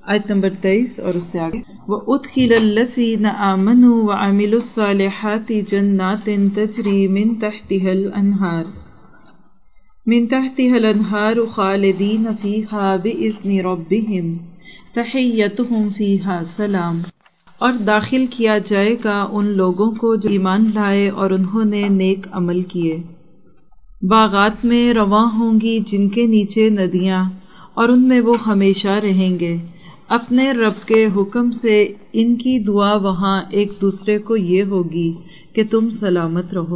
آیت نمبر 23 اور اس سے آگے وَأُدْخِلَ الَّذِينَ آمَنُوا وَعَمِلُوا الصَّالِحَاتِ جَنَّاتٍ تَجْرِي مِن تحتها الأنهار خالدین فیہا بإذن ربہم تحیتہم فیہا سلام، اور داخل کیا جائے گا ان لوگوں کو جو ایمان لائے اور انہوں نے نیک عمل کیے، باغات میں رواں ہوں گی جن کے نیچے ندیاں، اور ان میں وہ ہمیشہ رہیں گے، اپنے رب کے حکم سے ان کی دعا وہاں ایک دوسرے کو یہ ہوگی کہ تم سلامت رہو۔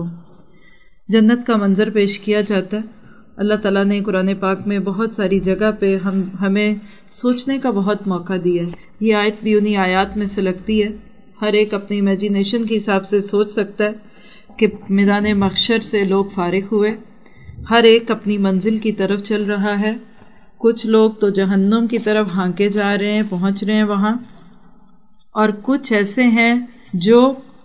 جنت کا منظر پیش کیا جاتا ہے۔ اللہ تعالیٰ نے قرآن پاک میں بہت ساری جگہ پہ ہمیں سوچنے کا بہت موقع دیا ہے۔ یہ آیت بھی انہی آیات میں سے لگتی ہے۔ ہر ایک اپنی امیجینیشن کے حساب سے سوچ سکتا ہے کہ میدان محشر سے لوگ فارغ ہوئے، ہر ایک اپنی منزل کی طرف چل رہا ہے، کچھ لوگ تو جہنم کی طرف ہانکے جا رہے ہیں، پہنچ رہے ہیں وہاں، اور کچھ ایسے ہیں جو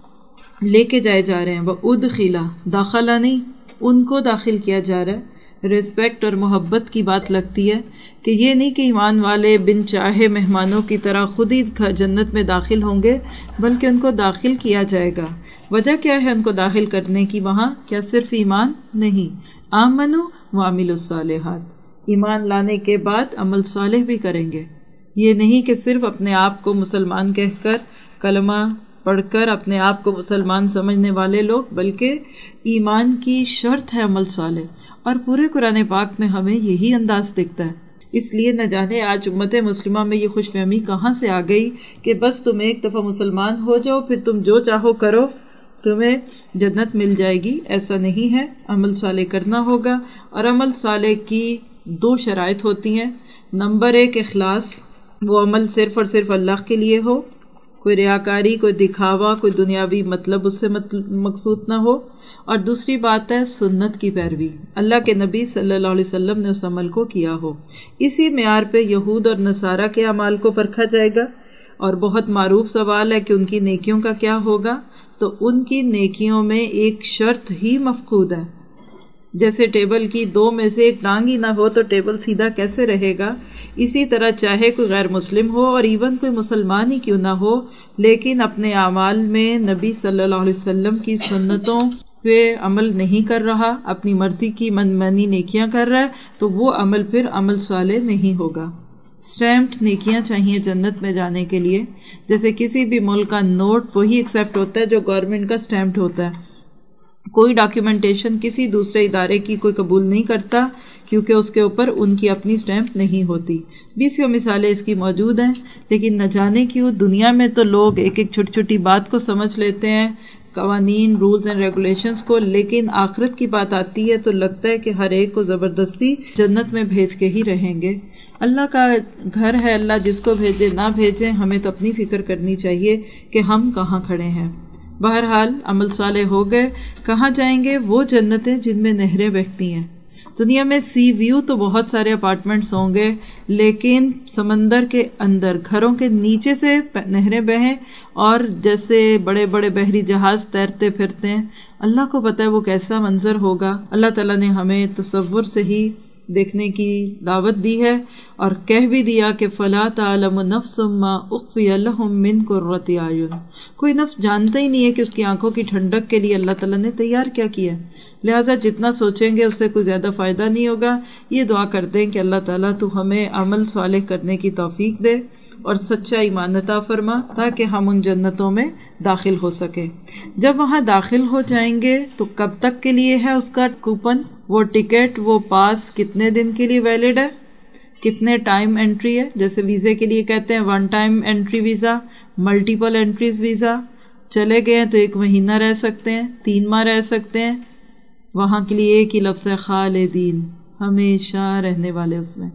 لے کے جائے جا رہے ہیں۔ وَأُدْخِلَ، داخلہ نہیں، ان کو داخل کیا جا رہا ہے۔ ریسپیکٹ اور محبت کی بات لگتی ہے کہ یہ نہیں کہ ایمان والے بن چاہے مہمانوں کی طرح خود ہی جنت میں داخل ہوں گے، بلکہ ان کو داخل کیا جائے گا۔ وجہ کیا ہے ان کو داخل کرنے کی وہاں؟ کیا صرف ایمان نہیں، آمنوا وعملوا الصالحات، ایمان لانے کے بعد عمل صالح بھی کریں گے۔ یہ نہیں کہ صرف اپنے آپ کو مسلمان کہہ کر کلمہ پڑھ کر اپنے آپ کو مسلمان سمجھنے والے لوگ، بلکہ ایمان کی شرط ہے عمل صالح، اور پورے قرآن پاک میں ہمیں یہی انداز دکھتا ہے۔ اس لیے نہ جانے آج امت مسلمہ میں یہ خوش فہمی کہاں سے آ گئی کہ بس تم ایک دفعہ مسلمان ہو جاؤ، پھر تم جو چاہو کرو، تمہیں جنت مل جائے گی۔ ایسا نہیں ہے، عمل صالح کرنا ہوگا، اور عمل صالح کی 2 شرائط ہوتی ہیں۔ نمبر 1، اخلاص، وہ عمل صرف اور صرف اللہ کے لیے ہو، کوئی ریاکاری، کوئی دکھاوا، کوئی دنیاوی مطلب اس سے مقصود نہ ہو، اور دوسری بات ہے سنت کی پیروی، اللہ کے نبی صلی اللہ علیہ وسلم نے اس عمل کو کیا ہو۔ اسی معیار پہ یہود اور نصارہ کے اعمال کو پرکھا جائے گا، اور بہت معروف سوال ہے کہ ان کی نیکیوں کا کیا ہوگا، تو ان کی نیکیوں میں ایک شرط ہی مفقود ہے۔ جیسے ٹیبل کی 2 میں سے ایک ٹانگ ہی نہ ہو تو ٹیبل سیدھا کیسے رہے گا، اسی طرح چاہے کوئی غیر مسلم ہو اور ایون کوئی مسلمان ہی کیوں نہ ہو، لیکن اپنے اعمال میں نبی صلی اللہ علیہ وسلم کی سنتوں پہ عمل نہیں کر رہا، اپنی مرضی کی من مانی نیکیاں کر رہا ہے، تو وہ عمل پھر عمل صالح نہیں ہوگا۔ اسٹیمپڈ نیکیاں چاہیے جنت میں جانے کے لیے، جیسے کسی بھی ملک کا نوٹ وہی ایکسیپٹ ہوتا ہے جو گورنمنٹ کا اسٹیمپڈ ہوتا ہے۔ کوئی ڈاکیومنٹیشن کسی دوسرے ادارے کی کوئی قبول نہیں کرتا، کیونکہ اس کے اوپر ان کی اپنی اسٹیمپ نہیں ہوتی۔ 20 مثالیں اس کی موجود ہیں، لیکن نہ جانے کیوں دنیا میں تو لوگ ایک ایک چھوٹی چھوٹی بات کو سمجھ لیتے ہیں، قوانین، رولز اینڈ ریگولیشنز کو، لیکن آخرت کی بات آتی ہے تو لگتا ہے کہ ہر ایک کو زبردستی جنت میں بھیج کے ہی رہیں گے۔ اللہ کا گھر ہے، اللہ جس کو بھیجے نہ بھیجے، ہمیں تو اپنی فکر کرنی چاہیے کہ ہم کہاں کھڑے ہیں۔ بہرحال عمل صالح ہو گئے، کہاں جائیں گے؟ وہ جنتیں جن میں نہریں بہتی ہیں۔ دنیا میں سی ویو تو بہت سارے اپارٹمنٹس ہوں گے، لیکن سمندر کے اندر گھروں کے نیچے سے نہریں بہیں، اور جیسے بڑے بڑے بحری جہاز تیرتے پھرتے ہیں، اللہ کو پتہ ہے وہ کیسا منظر ہوگا۔ اللہ تعالیٰ نے ہمیں تصور سے ہی دیکھنے کی دعوت دی ہے، اور کہہ بھی دیا کہ فَلَا تَعْلَمُ نَفْسٌ مَّا أُخْفِيَ لَهُم مِّن قُرَّةِ أَعْيُنٍ، کوئی نفس جانتا ہی نہیں ہے کہ اس کی آنکھوں کی ٹھنڈک کے لیے اللہ تعالیٰ نے تیار کیا کیا ہے۔ لہٰذا جتنا سوچیں گے اس سے کوئی زیادہ فائدہ نہیں ہوگا۔ یہ دعا کرتے ہیں کہ اللہ تعالیٰ تو ہمیں عمل صالح کرنے کی توفیق دے اور سچا ایمان عطا فرما، تاکہ ہم ان جنتوں میں داخل ہو سکیں۔ جب وہاں داخل ہو جائیں گے تو کب تک کے لیے ہے اس کا کوپن، وہ ٹکٹ، وہ پاس کتنے دن کے لیے ویلڈ ہے، کتنے ٹائم انٹری ہے؟ جیسے ویزے کے لیے کہتے ہیں 1 time entry visa, multiple entries visa, چلے گئے ہیں تو 1 مہینہ رہ سکتے ہیں، 3 ماہ رہ سکتے ہیں۔ وہاں کے لیے ایک ہی لفظ ہے خالدین، ہمیشہ رہنے والے اس میں۔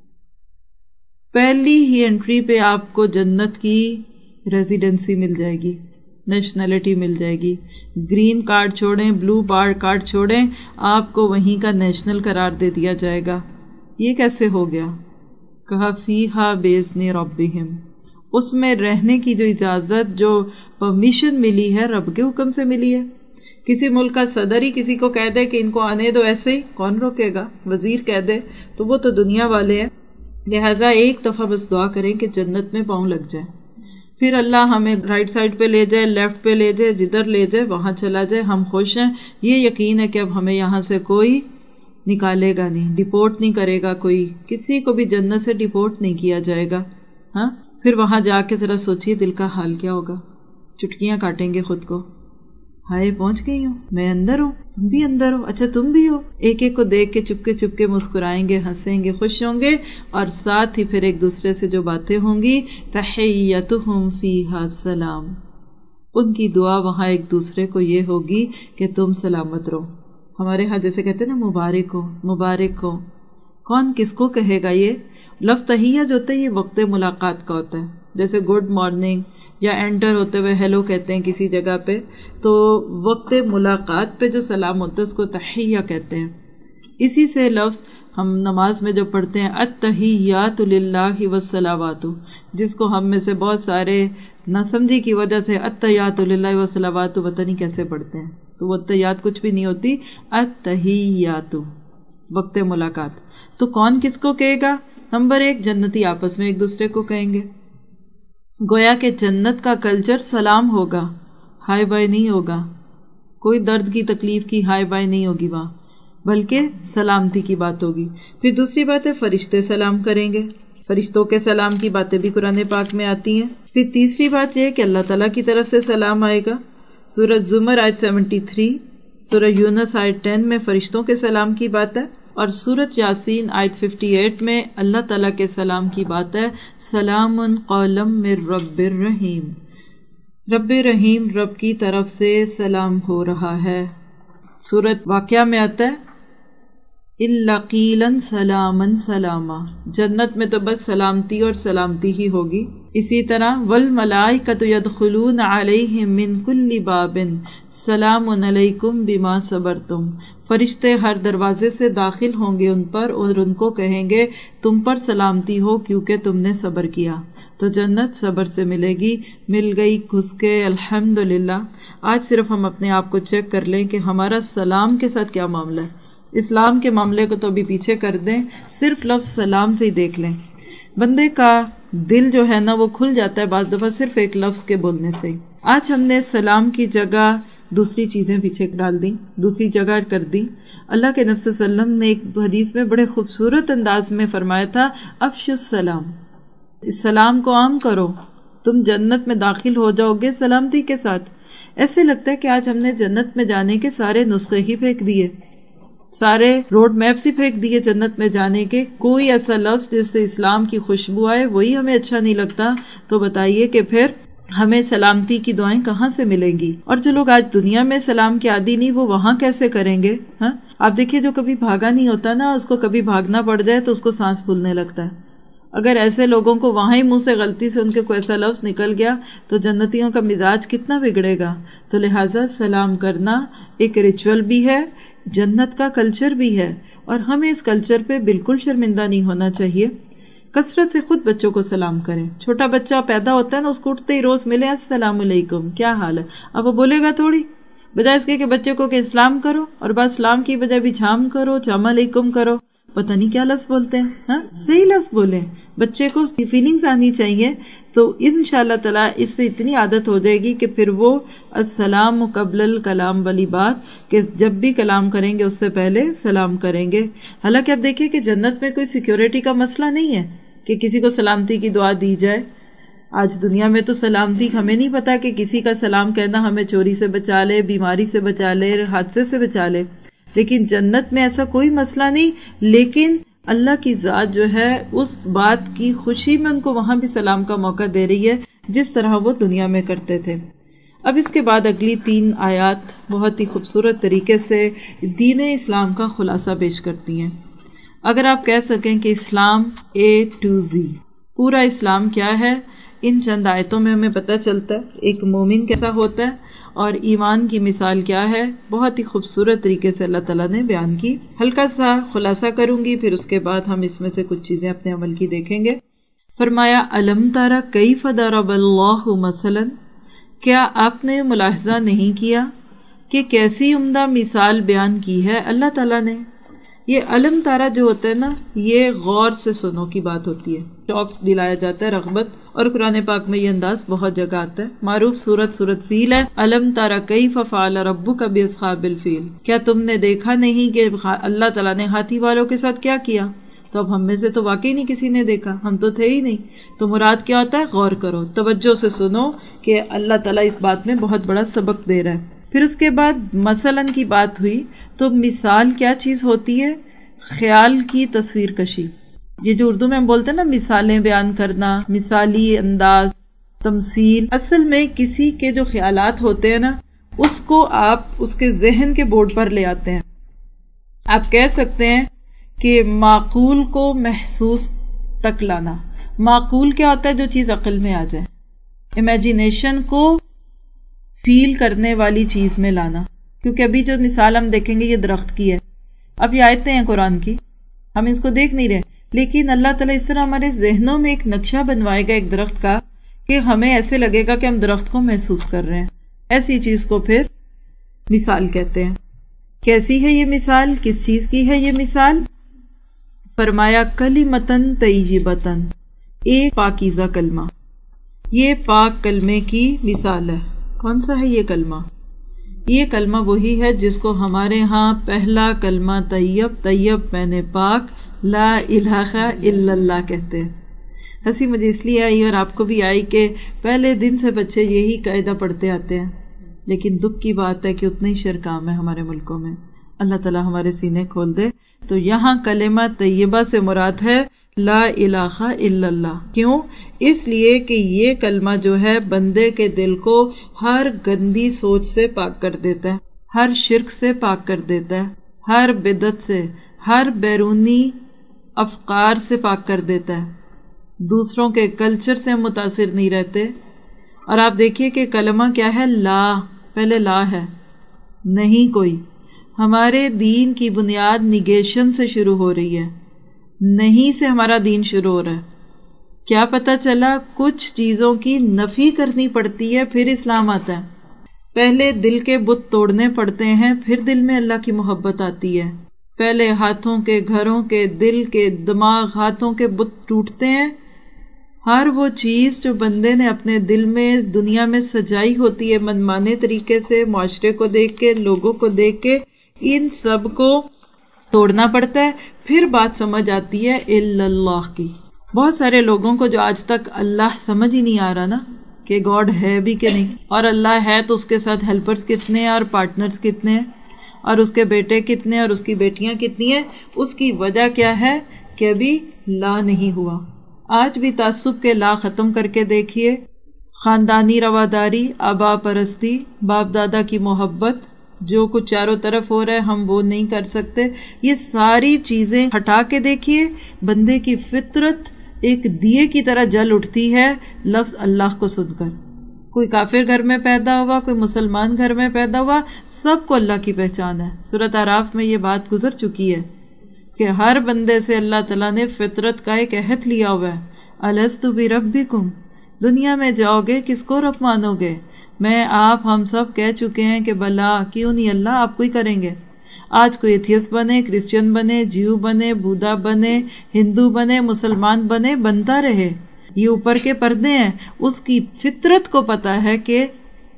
پہلی ہی انٹری پہ آپ کو جنت کی ریزیڈنسی مل جائے گی، نیشنلٹی مل جائے گی۔ گرین کارڈ چھوڑیں، بلو کارڈ چھوڑیں، آپ کو وہیں کا نیشنل قرار دے دیا جائے گا۔ یہ کیسے ہو گیا؟ کہا فیہا بِإِذْنِ رَبِّهِمْ، اس میں رہنے کی جو اجازت، جو پرمیشن ملی ہے، رب کے حکم سے ملی ہے۔ کسی ملک کا صدر ہی کسی کو کہہ دے کہ ان کو آنے دو ایسے ہی، کون روکے گا؟ وزیر کہہ دے تو وہ تو دنیا والے ہیں، لہٰذا ایک دفعہ بس دعا کریں کہ جنت میں پاؤں لگ جائے، پھر اللہ ہمیں رائٹ سائڈ پہ لے جائے، لیفٹ پہ لے جائے، جدھر لے جائے وہاں چلا جائے، ہم خوش ہیں۔ یہ یقین ہے کہ اب ہمیں یہاں سے کوئی نکالے گا نہیں، ڈیپورٹ نہیں کرے گا، کوئی کسی کو بھی جنت سے ڈیپورٹ نہیں کیا جائے گا۔ ہاں، پھر وہاں جا کے ذرا سوچیے دل کا حال کیا ہوگا، چٹکیاں کاٹیں گے خود کو، ہائے پہنچ گئی ہوں، میں اندر ہوں، تم بھی اندر ہو، اچھا تم بھی ہو، ایک ایک کو دیکھ کے چپ کے مسکرائیں گے، ہنسیں گے، خوش ہوں گے، اور ساتھ ہی پھر ایک دوسرے سے جو باتیں ہوں گی، تحیتہم فیہا سلام، ان کی دعا وہاں ایک دوسرے کو یہ ہوگی کہ تم سلامت رہو۔ ہمارے ہاں جیسے کہتے ہیں نا مبارک ہو، مبارک ہو، کون کس کو کہے گا؟ یہ لفظ تحیہ جو ہوتا ہے یہ وقت ملاقات کا ہوتا ہے، جیسے گڈ مارننگ یا انٹر ہوتے ہوئے ہیلو کہتے ہیں کسی جگہ پہ، تو وقت ملاقات پہ جو سلام ہوتا ہے اس کو تحیہ کہتے ہیں۔ اسی سے لفظ ہم نماز میں جو پڑھتے ہیں التحیات للہ والصلوات، جس کو ہم میں سے بہت سارے نہ سمجھی کی وجہ سے التحیات للہ والصلوات پتہ نہیں کیسے پڑھتے ہیں، تو وہ التحیات کچھ بھی نہیں ہوتی، التحیات وقت ملاقات۔ تو کون کس کو کہے گا؟ نمبر ایک، جنتی آپس میں ایک دوسرے کو کہیں گے، گویا کہ جنت کا کلچر سلام ہوگا، ہائے بائے نہیں ہوگا، کوئی درد کی تکلیف کی ہائے بائے نہیں ہوگی وہاں، بلکہ سلامتی کی بات ہوگی۔ پھر دوسری بات ہے فرشتے سلام کریں گے، فرشتوں کے سلام کی باتیں بھی قرآن پاک میں آتی ہیں۔ پھر تیسری بات یہ ہے کہ اللہ تعالیٰ کی طرف سے سلام آئے گا، سورہ زمر آیت 73، سورہ یونس آیت 10 میں فرشتوں کے سلام کی بات ہے، اور سورۃ یاسین آیت 58 میں اللہ تعالیٰ کے سلام کی بات ہے، سلام قولا من رب الرحیم، رب رحیم رب کی طرف سے سلام ہو رہا ہے۔ سورۃ واقعہ میں آتا ہے الا قیلا سلاما سلاما، جنت میں تو بس سلامتی اور سلامتی ہی ہوگی۔ اسی طرح والملائکۃ یدخلون علیہم من کل باب سلام علیکم بما صبرتم، فرشتے ہر دروازے سے داخل ہوں گے ان پر اور ان کو کہیں گے تم پر سلامتی ہو کیونکہ تم نے صبر کیا۔ تو جنت صبر سے ملے گی، مل گئی گھس کے الحمدللہ۔ آج صرف ہم اپنے آپ کو چیک کر لیں کہ ہمارا سلام کے ساتھ کیا معاملہ ہے۔ اسلام کے معاملے کو تو ابھی پیچھے کر دیں، صرف لفظ سلام سے ہی دیکھ لیں، بندے کا دل جو ہے نا وہ کھل جاتا ہے بعض دفعہ صرف ایک لفظ کے بولنے سے۔ آج ہم نے سلام کی جگہ دوسری چیزیں پیچھے ڈال دی، دوسری جگہ کر دی۔ اللہ کے نبی صلی اللہ علیہ وسلم نے ایک حدیث میں بڑے خوبصورت انداز میں فرمایا تھا، افشوا السلام، اس سلام کو عام کرو، تم جنت میں داخل ہو جاؤ گے سلامتی کے ساتھ۔ ایسے لگتا ہے کہ آج ہم نے جنت میں جانے کے سارے نسخے ہی پھینک دیے، سارے روڈ میپس ہی پھینک دیے جنت میں جانے کے، کوئی ایسا لفظ جس سے اسلام کی خوشبو آئے وہی ہمیں اچھا نہیں لگتا۔ تو بتائیے کہ پھر ہمیں سلامتی کی دعائیں کہاں سے ملیں گی؟ اور جو لوگ آج دنیا میں سلام کے عادی نہیں وہ وہاں کیسے کریں گے؟ ہاں، آپ دیکھیے جو کبھی بھاگا نہیں ہوتا نا، اس کو کبھی بھاگنا پڑ جائے تو اس کو سانس پھولنے لگتا ہے۔ اگر ایسے لوگوں کو وہاں ہی منہ سے غلطی سے ان کے کوئی ایسا لفظ نکل گیا تو جنتیوں کا مزاج کتنا بگڑے گا۔ تو لہٰذا سلام کرنا ایک ریچول بھی ہے، جنت کا کلچر بھی ہے، اور ہمیں اس کلچر پہ بالکل شرمندہ نہیں ہونا چاہیے۔ کثرت سے خود بچوں کو سلام کریں، چھوٹا بچہ پیدا ہوتا ہے نا، اس کو اٹھتے ہی روز ملے السلام علیکم، کیا حال ہے، اب وہ بولے گا تھوڑی، بجائے اس کے کہ بچے کو کہ اسلام کرو، اور بات اسلام کی بجائے بھی جھام کرو، جھام علیکم کرو، پتہ نہیں کیا لفظ بولتے ہیں۔ ہاں، صحیح لفظ بولیں، بچے کو فیلنگز آنی چاہیے، تو انشاءاللہ تعالیٰ اس سے اتنی عادت ہو جائے گی کہ پھر وہ السلام قبل الکلام والی بات، کہ جب بھی کلام کریں گے اس سے پہلے سلام کریں گے۔ حالانکہ اب دیکھیں کہ جنت میں کوئی سیکیورٹی کا مسئلہ نہیں ہے کہ کسی کو سلامتی کی دعا دی جائے۔ آج دنیا میں تو سلامتی ہمیں نہیں پتا کہ کسی کا سلام کہنا ہمیں چوری سے بچا لے، بیماری سے بچا لے، حادثے سے بچا لے، لیکن جنت میں ایسا کوئی مسئلہ نہیں۔ لیکن اللہ کی ذات جو ہے اس بات کی خوشی میں ان کو وہاں بھی سلام کا موقع دے رہی ہے جس طرح وہ دنیا میں کرتے تھے۔ اب اس کے بعد اگلی 3 آیات بہت ہی خوبصورت طریقے سے دین اسلام کا خلاصہ پیش کرتی ہیں۔ اگر آپ کہہ سکیں کہ اسلام A to Z، پورا اسلام کیا ہے، ان چند آیتوں میں ہمیں پتہ چلتا ہے ایک مومن کیسا ہوتا ہے اور ایمان کی مثال کیا ہے، بہت ہی خوبصورت طریقے سے اللہ تعالیٰ نے بیان کی۔ ہلکا سا خلاصہ کروں گی، پھر اس کے بعد ہم اس میں سے کچھ چیزیں اپنے عمل کی دیکھیں گے۔ فرمایا الم تر کیف ضرب اللہ مثلا، کیا آپ نے ملاحظہ نہیں کیا کہ کیسی عمدہ مثال بیان کی ہے اللہ تعالیٰ نے، یہ علم تارا جو ہوتا ہے نا، یہ غور سے سنو کی بات ہوتی ہے، شوق دلایا جاتا ہے، رغبت، اور قرآن پاک میں یہ انداز بہت جگہ آتا ہے۔ معروف سورت فیل ہے، علم تارا کیف فعل ربک باصحاب الفیل، کیا تم نے دیکھا نہیں کہ اللہ تعالیٰ نے ہاتھی والوں کے ساتھ کیا کیا؟ تو اب ہم میں سے تو واقعی نہیں کسی نے دیکھا، ہم تو تھے ہی نہیں۔ تو مراد کیا ہوتا ہے؟ غور کرو، توجہ سے سنو کہ اللہ تعالیٰ اس بات میں بہت بڑا سبق دے رہا ہے۔ پھر اس کے بعد مثلاً کی بات ہوئی، تو مثال کیا چیز ہوتی ہے؟ خیال کی تصویر کشی۔ یہ جو اردو میں ہم بولتے ہیں نا مثالیں بیان کرنا، مثالی انداز، تمثیل، اصل میں کسی کے جو خیالات ہوتے ہیں نا، اس کو آپ اس کے ذہن کے بورڈ پر لے آتے ہیں۔ آپ کہہ سکتے ہیں کہ معقول کو محسوس تک لانا۔ معقول کیا ہوتا ہے؟ جو چیز عقل میں آ جائے، امیجینیشن کو فیل کرنے والی چیز میں لانا۔ کیونکہ ابھی جو مثال ہم دیکھیں گے یہ درخت کی ہے، اب یہ آیتیں ہیں قرآن کی، ہم اس کو دیکھ نہیں رہے، لیکن اللہ تعالیٰ اس طرح ہمارے ذہنوں میں ایک نقشہ بنوائے گا ایک درخت کا کہ ہمیں ایسے لگے گا کہ ہم درخت کو محسوس کر رہے ہیں۔ ایسی چیز کو پھر مثال کہتے ہیں۔ کیسی ہے یہ مثال؟ کس چیز کی ہے یہ مثال؟ فرمایا کلمتن طیبتن، ایک پاکیزہ کلمہ۔ یہ پاک کلمے کی مثال ہے۔ کون سا ہے یہ کلمہ؟ یہ کلمہ وہی ہے جس کو ہمارے ہاں پہلا کلمہ طیب میں پاک لا الہ الا اللہ کہتے ہیں۔ ہنسی مجھے اس لیے آئی اور آپ کو بھی آئی کہ پہلے دن سے بچے یہی قاعدہ پڑھتے آتے ہیں، لیکن دکھ کی بات ہے کہ اتنے ہی شر کام ہے ہمارے ملکوں میں۔ اللہ تعالیٰ ہمارے سینے کھول دے۔ تو یہاں کلمہ طیبہ سے مراد ہے لا الہ الا اللہ۔ کیوں؟ اس لیے کہ یہ کلمہ جو ہے بندے کے دل کو ہر گندی سوچ سے پاک کر دیتا ہے، ہر شرک سے پاک کر دیتا ہے، ہر بدعت سے، ہر بیرونی افکار سے پاک کر دیتا ہے۔ دوسروں کے کلچر سے ہم متاثر نہیں رہتے۔ اور آپ دیکھیے کہ کلمہ کیا ہے؟ لا، پہلے لا ہے، نہیں کوئی۔ ہمارے دین کی بنیاد نیگیشن سے شروع ہو رہی ہے، نہیں سے ہمارا دین شروع ہو رہا ہے۔ کیا پتہ چلا؟ کچھ چیزوں کی نفی کرنی پڑتی ہے پھر اسلام آتا ہے۔ پہلے دل کے بت توڑنے پڑتے ہیں، پھر دل میں اللہ کی محبت آتی ہے۔ پہلے ہاتھوں کے، گھروں کے، دل کے، دماغ، ہاتھوں کے بت ٹوٹتے ہیں۔ ہر وہ چیز جو بندے نے اپنے دل میں دنیا میں سجائی ہوتی ہے منمانے طریقے سے، معاشرے کو دیکھ کے، لوگوں کو دیکھ کے، ان سب کو توڑنا پڑتا ہے۔ پھر بات سمجھ آتی ہے الا اللہ کی۔ بہت سارے لوگوں کو جو آج تک اللہ سمجھ ہی نہیں آ رہا نا کہ گاڈ ہے بھی کہ نہیں، اور اللہ ہے تو اس کے ساتھ ہیلپرز کتنے ہیں اور پارٹنرز کتنے ہیں، اور اس کے بیٹے کتنے اور اس کی بیٹیاں کتنی ہیں۔ اس کی وجہ کیا ہے؟ کہ ابھی لا نہیں ہوا۔ آج بھی تعصب کے لا ختم کر کے دیکھیے، خاندانی رواداری، آبا پرستی، باپ دادا کی محبت، جو کچھ چاروں طرف ہو رہا ہے ہم وہ نہیں کر سکتے، یہ ساری چیزیں ہٹا کے دیکھیے، بندے کی فطرت ایک دیے کی طرح جل اٹھتی ہے لفظ اللہ کو سن کر۔ کوئی کافر گھر میں پیدا ہوا، کوئی مسلمان گھر میں پیدا ہوا، سب کو اللہ کی پہچان ہے۔ سورۃ اعراف میں یہ بات گزر چکی ہے کہ ہر بندے سے اللہ تعالیٰ نے فطرت کا ایک عہد لیا ہوا ہے، الست بربکم، دنیا میں جاؤ گے کس کو رب مانو گے؟ میں، آپ، ہم سب کہہ چکے ہیں کہ بلا، کیوں نہیں، اللہ آپ کو ہی کریں گے۔ آج کوئی ایتھیسٹ بنے، کرسچن بنے، جیو بنے، بودھا بنے، ہندو بنے، مسلمان بنے، بنتا رہے، یہ اوپر کے پردے ہیں۔ اس کی فطرت کو پتا ہے کہ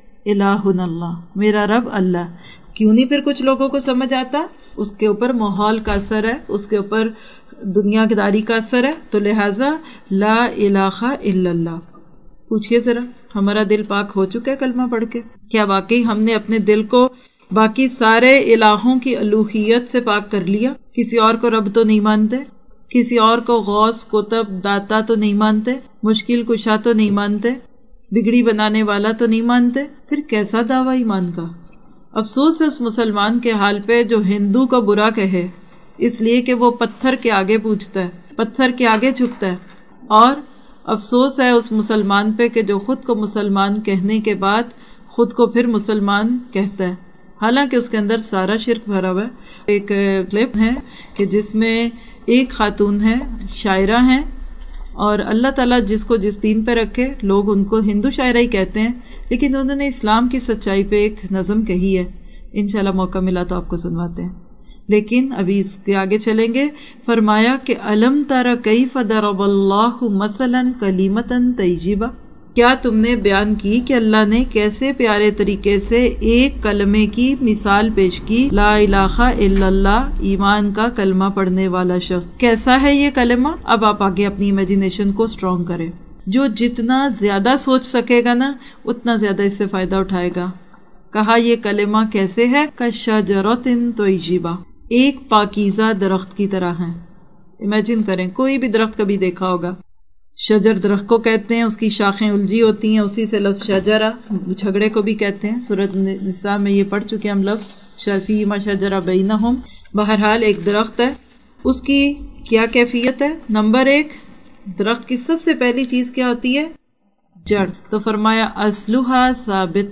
الہن اللہ، میرا رب اللہ۔ کیوں نہیں پھر کچھ لوگوں کو سمجھ آتا؟ اس کے اوپر ماحول کا اثر ہے، اس کے اوپر دنیا داری کا اثر ہے۔ تو لہٰذا لا الہ الا اللہ۔ پوچھئے ذرا، ہمارا دل پاک ہو چکا ہے کلمہ پڑھ کے؟ کیا واقعی ہم نے اپنے دل کو باقی سارے الہوں کی الوہیت سے پاک کر لیا؟ کسی اور کو رب تو نہیں مانتے، کسی اور کو غوث، قطب، داتا تو نہیں مانتے، مشکل کشا تو نہیں مانتے، بگڑی بنانے والا تو نہیں مانتے، پھر کیسا دعویٰ ایمان کا؟ افسوس ہے اس مسلمان کے حال پہ جو ہندو کو برا کہے اس لیے کہ وہ پتھر کے آگے پوجتا ہے، پتھر کے آگے جھکتا ہے، اور افسوس ہے اس مسلمان پہ کہ جو خود کو مسلمان کہنے کے بعد خود کو پھر مسلمان کہتا ہے، حالانکہ اس کے اندر سارا شرک بھرا ہوا ہے۔ ایک کلپ ہے کہ جس میں ایک خاتون ہے، شاعرہ ہیں، اور اللہ تعالیٰ جس کو جس دین پہ رکھے، لوگ ان کو ہندو شاعرہ ہی کہتے ہیں، لیکن انہوں نے اسلام کی سچائی پہ ایک نظم کہی ہے، انشاءاللہ موقع ملا تو آپ کو سنواتے ہیں۔ لیکن ابھی اس کے آگے چلیں گے. فرمایا کہ الم تر کیف ضرب اللہ مثلا کلمۃ طیبہ، کیا تم نے بیان کی کہ اللہ نے کیسے پیارے طریقے سے ایک کلمے کی مثال پیش کی. لا الہ الا اللہ، ایمان کا کلمہ پڑھنے والا شخص. کیسا ہے یہ کلمہ؟ اب آپ آگے اپنی امیجنیشن کو اسٹرانگ کریں. جو جتنا زیادہ سوچ سکے گا نا اتنا زیادہ اس سے فائدہ اٹھائے گا. کہا یہ کلمہ کیسے ہے؟ کشجرۃ طیبہ، ایک پاکیزہ درخت کی طرح ہے. امیجن کریں، کوئی بھی درخت کبھی دیکھا ہوگا. شجر درخت کو کہتے ہیں، اس کی شاخیں الجھی ہوتی ہیں، اسی سے لفظ شجرہ جھگڑے کو بھی کہتے ہیں. سورۃ نساء میں یہ پڑھ چکے ہم لفظ فیما شجر بینہم. بہرحال ایک درخت ہے. اس کی کیا کیفیت ہے؟ نمبر 1، درخت کی سب سے پہلی چیز کیا ہوتی ہے؟ جڑ. تو فرمایا اصلھا ثابت،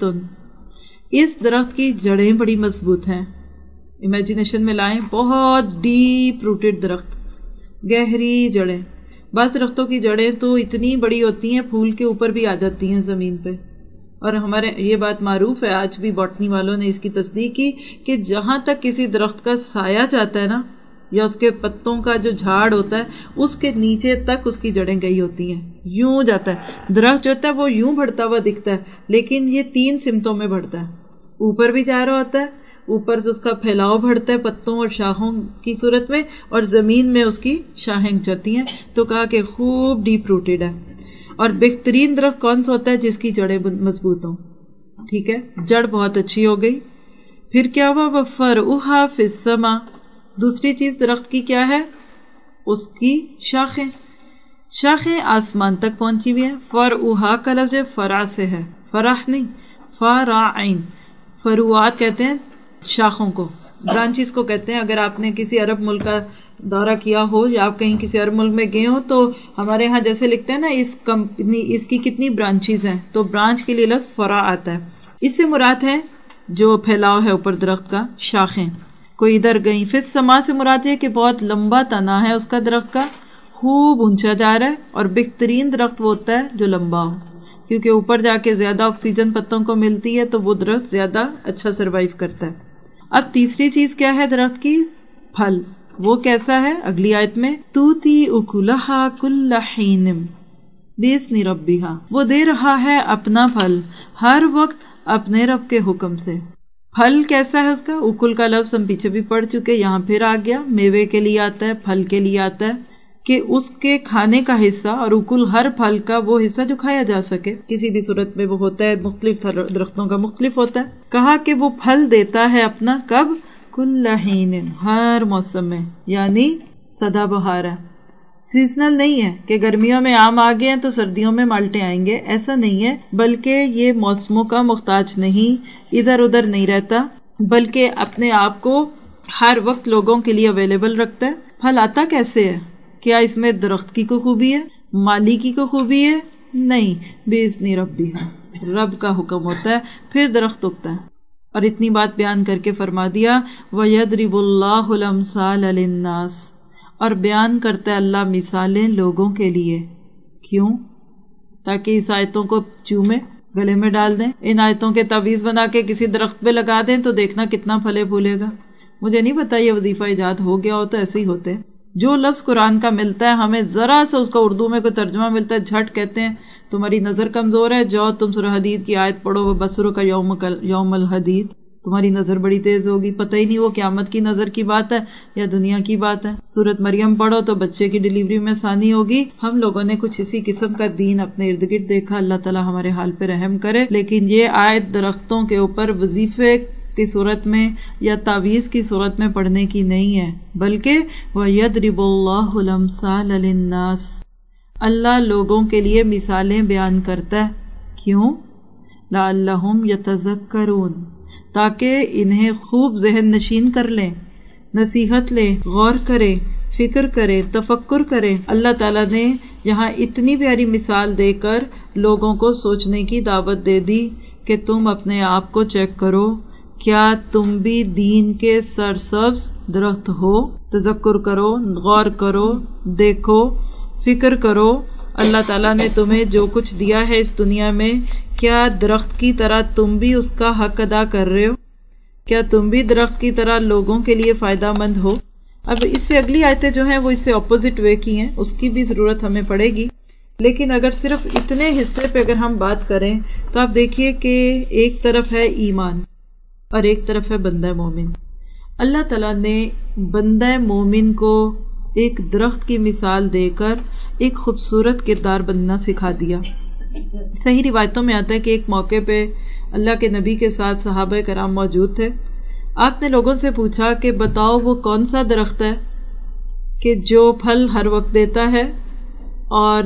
اس درخت کی جڑیں بڑی مضبوط ہیں. امیجنیشن میں لائیں، بہت ڈیپ روٹڈ درخت، گہری جڑیں. بعض درختوں کی جڑیں تو اتنی بڑی ہوتی ہیں پھول کے اوپر بھی آ جاتی ہیں زمین پہ. اور ہمارے یہ بات معروف ہے، آج بھی باٹنی والوں نے اس کی تصدیق کی کہ جہاں تک کسی درخت کا سایہ جاتا ہے نا، یا اس کے پتوں کا جو جھاڑ ہوتا ہے اس کے نیچے تک اس کی جڑیں گئی ہوتی ہیں. یوں جاتا ہے درخت، جو ہوتا ہے وہ یوں بڑھتا ہوا دکھتا ہے، لیکن یہ 3 سمتوں میں بڑھتا ہے. اوپر بھی جا رہا ہوتا ہے، اوپر سے اس کا پھیلاؤ بڑھتا ہے پتوں اور شاخوں کی صورت میں، اور زمین میں اس کی شاخیں جاتی ہیں. تو کہا کہ خوب ڈیپ روٹڈ ہے. اور بہترین درخت کون سا ہوتا ہے؟ جس کی جڑیں مضبوط ہوں. ٹھیک ہے، جڑ بہت اچھی ہو گئی. پھر کیا ہوا؟ وفرعها فی السماء. دوسری چیز درخت کی کیا ہے؟ اس کی شاخیں. شاخیں آسمان تک پہنچی ہوئی ہیں. فرعها کا لفظ فرع سے ہے، فرح نہیں، فرعین. فروعات کہتے ہیں شاخوں کو، برانچز کو کہتے ہیں. اگر آپ نے کسی عرب ملک کا دورہ کیا ہو یا آپ کہیں کسی عرب ملک میں گئے ہو تو ہمارے ہاں جیسے لکھتے ہیں نا اس کی کتنی برانچز ہیں، تو برانچ کے لیے لفظ فرع آتا ہے. اس سے مراد ہے جو پھیلاؤ ہے اوپر درخت کا، شاخیں. کوئی ادھر گئی. پھر سما سے مراد ہے کہ بہت لمبا تنا ہے اس کا درخت کا، خوب اونچا جا رہا ہے. اور بہترین درخت وہ ہوتا ہے جو لمبا ہو، کیونکہ اوپر جا کے زیادہ آکسیجن پتوں کو ملتی ہے تو وہ درخت زیادہ اچھا سروائیو کرتا ہے. اب تیسری چیز کیا ہے درخت کی؟ پھل. وہ کیسا ہے؟ اگلی آیت میں توتی اکلھا کل حین باذن ربھا، وہ دے رہا ہے اپنا پھل ہر وقت اپنے رب کے حکم سے. پھل کیسا ہے اس کا؟ اکل کا لفظ ہم پیچھے بھی پڑھ چکے، یہاں پھر آ گیا. میوے کے لیے آتا ہے، پھل کے لیے آتا ہے کہ اس کے کھانے کا حصہ، اور اکل ہر پھل کا وہ حصہ جو کھایا جا سکے کسی بھی صورت میں وہ ہوتا ہے. مختلف درختوں کا مختلف ہوتا ہے. کہا کہ وہ پھل دیتا ہے اپنا کب؟ کل حین، ہر موسم میں، یعنی سدا بہار ہے. سیزنل نہیں ہے کہ گرمیوں میں آم آ گئے ہیں تو سردیوں میں مالٹے آئیں گے، ایسا نہیں ہے. بلکہ یہ موسموں کا محتاج نہیں، ادھر ادھر نہیں رہتا، بلکہ اپنے آپ کو ہر وقت لوگوں کے لیے اویلیبل رکھتا ہے. پھل آتا کیسے ہے؟ کیا اس میں درخت کی کوئی خوبی ہے؟ مالی کی کوئی خوبی ہے؟ نہیں، باذن ربھا، رب کا حکم ہوتا ہے پھر درخت اگتا ہے. اور اتنی بات بیان کر کے فرما دیا وَيَضْرِبُ اللَّهُ الْأَمْثَالَ لِلنَّاسِ، اور بیان کرتا ہے اللہ مثالیں لوگوں کے لیے. کیوں؟ تاکہ اس آیتوں کو چومے، گلے میں ڈال دیں. ان آیتوں کے تعویذ بنا کے کسی درخت پہ لگا دیں تو دیکھنا کتنا پھلے پھولے گا. مجھے نہیں پتا یہ وظیفہ ایجاد ہو گیا ہو تو ایسے ہی ہوتے. جو لفظ قرآن کا ملتا ہے ہمیں ذرا سا اس کا اردو میں کوئی ترجمہ ملتا ہے، جھٹ کہتے ہیں تمہاری نظر کمزور ہے، جاؤ تم سورہ حدید کی آیت پڑھو، بصرو کا یوم الحدید، تمہاری نظر بڑی تیز ہوگی. پتہ ہی نہیں وہ قیامت کی نظر کی بات ہے یا دنیا کی بات ہے. سورۃ مریم پڑھو تو بچے کی ڈیلیوری میں آسانی ہوگی. ہم لوگوں نے کچھ اسی قسم کا دین اپنے ارد گرد دیکھا. اللہ تعالیٰ ہمارے حال پہ رحم کرے. لیکن یہ آیت درختوں کے اوپر وظیفے کی صورت میں یا تعویذ کی صورت میں پڑھنے کی نہیں ہے، بلکہ وَيَضْرِبُ اللَّهُ الْأَمْثَالَ لِلنَّاسِ، اللہ لوگوں کے لیے مثالیں بیان کرتا ہے. کیوں؟ لَعَلَّهُمْ يَتَذَكَّرُونَ، تاکہ انہیں خوب ذہن نشین کر لیں، نصیحت لیں، غور کریں، فکر کریں، تفکر کریں. اللہ تعالیٰ نے یہاں اتنی پیاری مثال دے کر لوگوں کو سوچنے کی دعوت دے دی کہ تم اپنے آپ کو چیک کرو، کیا تم بھی دین کے سرسبز درخت ہو؟ تذکر کرو، غور کرو، دیکھو، فکر کرو. اللہ تعالیٰ نے تمہیں جو کچھ دیا ہے اس دنیا میں، کیا درخت کی طرح تم بھی اس کا حق ادا کر رہے ہو؟ کیا تم بھی درخت کی طرح لوگوں کے لیے فائدہ مند ہو؟ اب اس سے اگلی آیتیں جو ہیں وہ اس سے اپوزٹ وے کی ہیں، اس کی بھی ضرورت ہمیں پڑے گی، لیکن اگر صرف اتنے حصے پہ اگر ہم بات کریں تو آپ دیکھیے کہ ایک طرف ہے ایمان اور ایک طرف ہے بندہ مومن۔ اللہ تعالیٰ نے بندہ مومن کو ایک درخت کی مثال دے کر ایک خوبصورت کردار بننا سکھا دیا۔ صحیح روایتوں میں آتا ہے کہ ایک موقع پہ اللہ کے نبی کے ساتھ صحابہ کرام موجود تھے۔ آپ نے لوگوں سے پوچھا کہ بتاؤ وہ کون سا درخت ہے کہ جو پھل ہر وقت دیتا ہے اور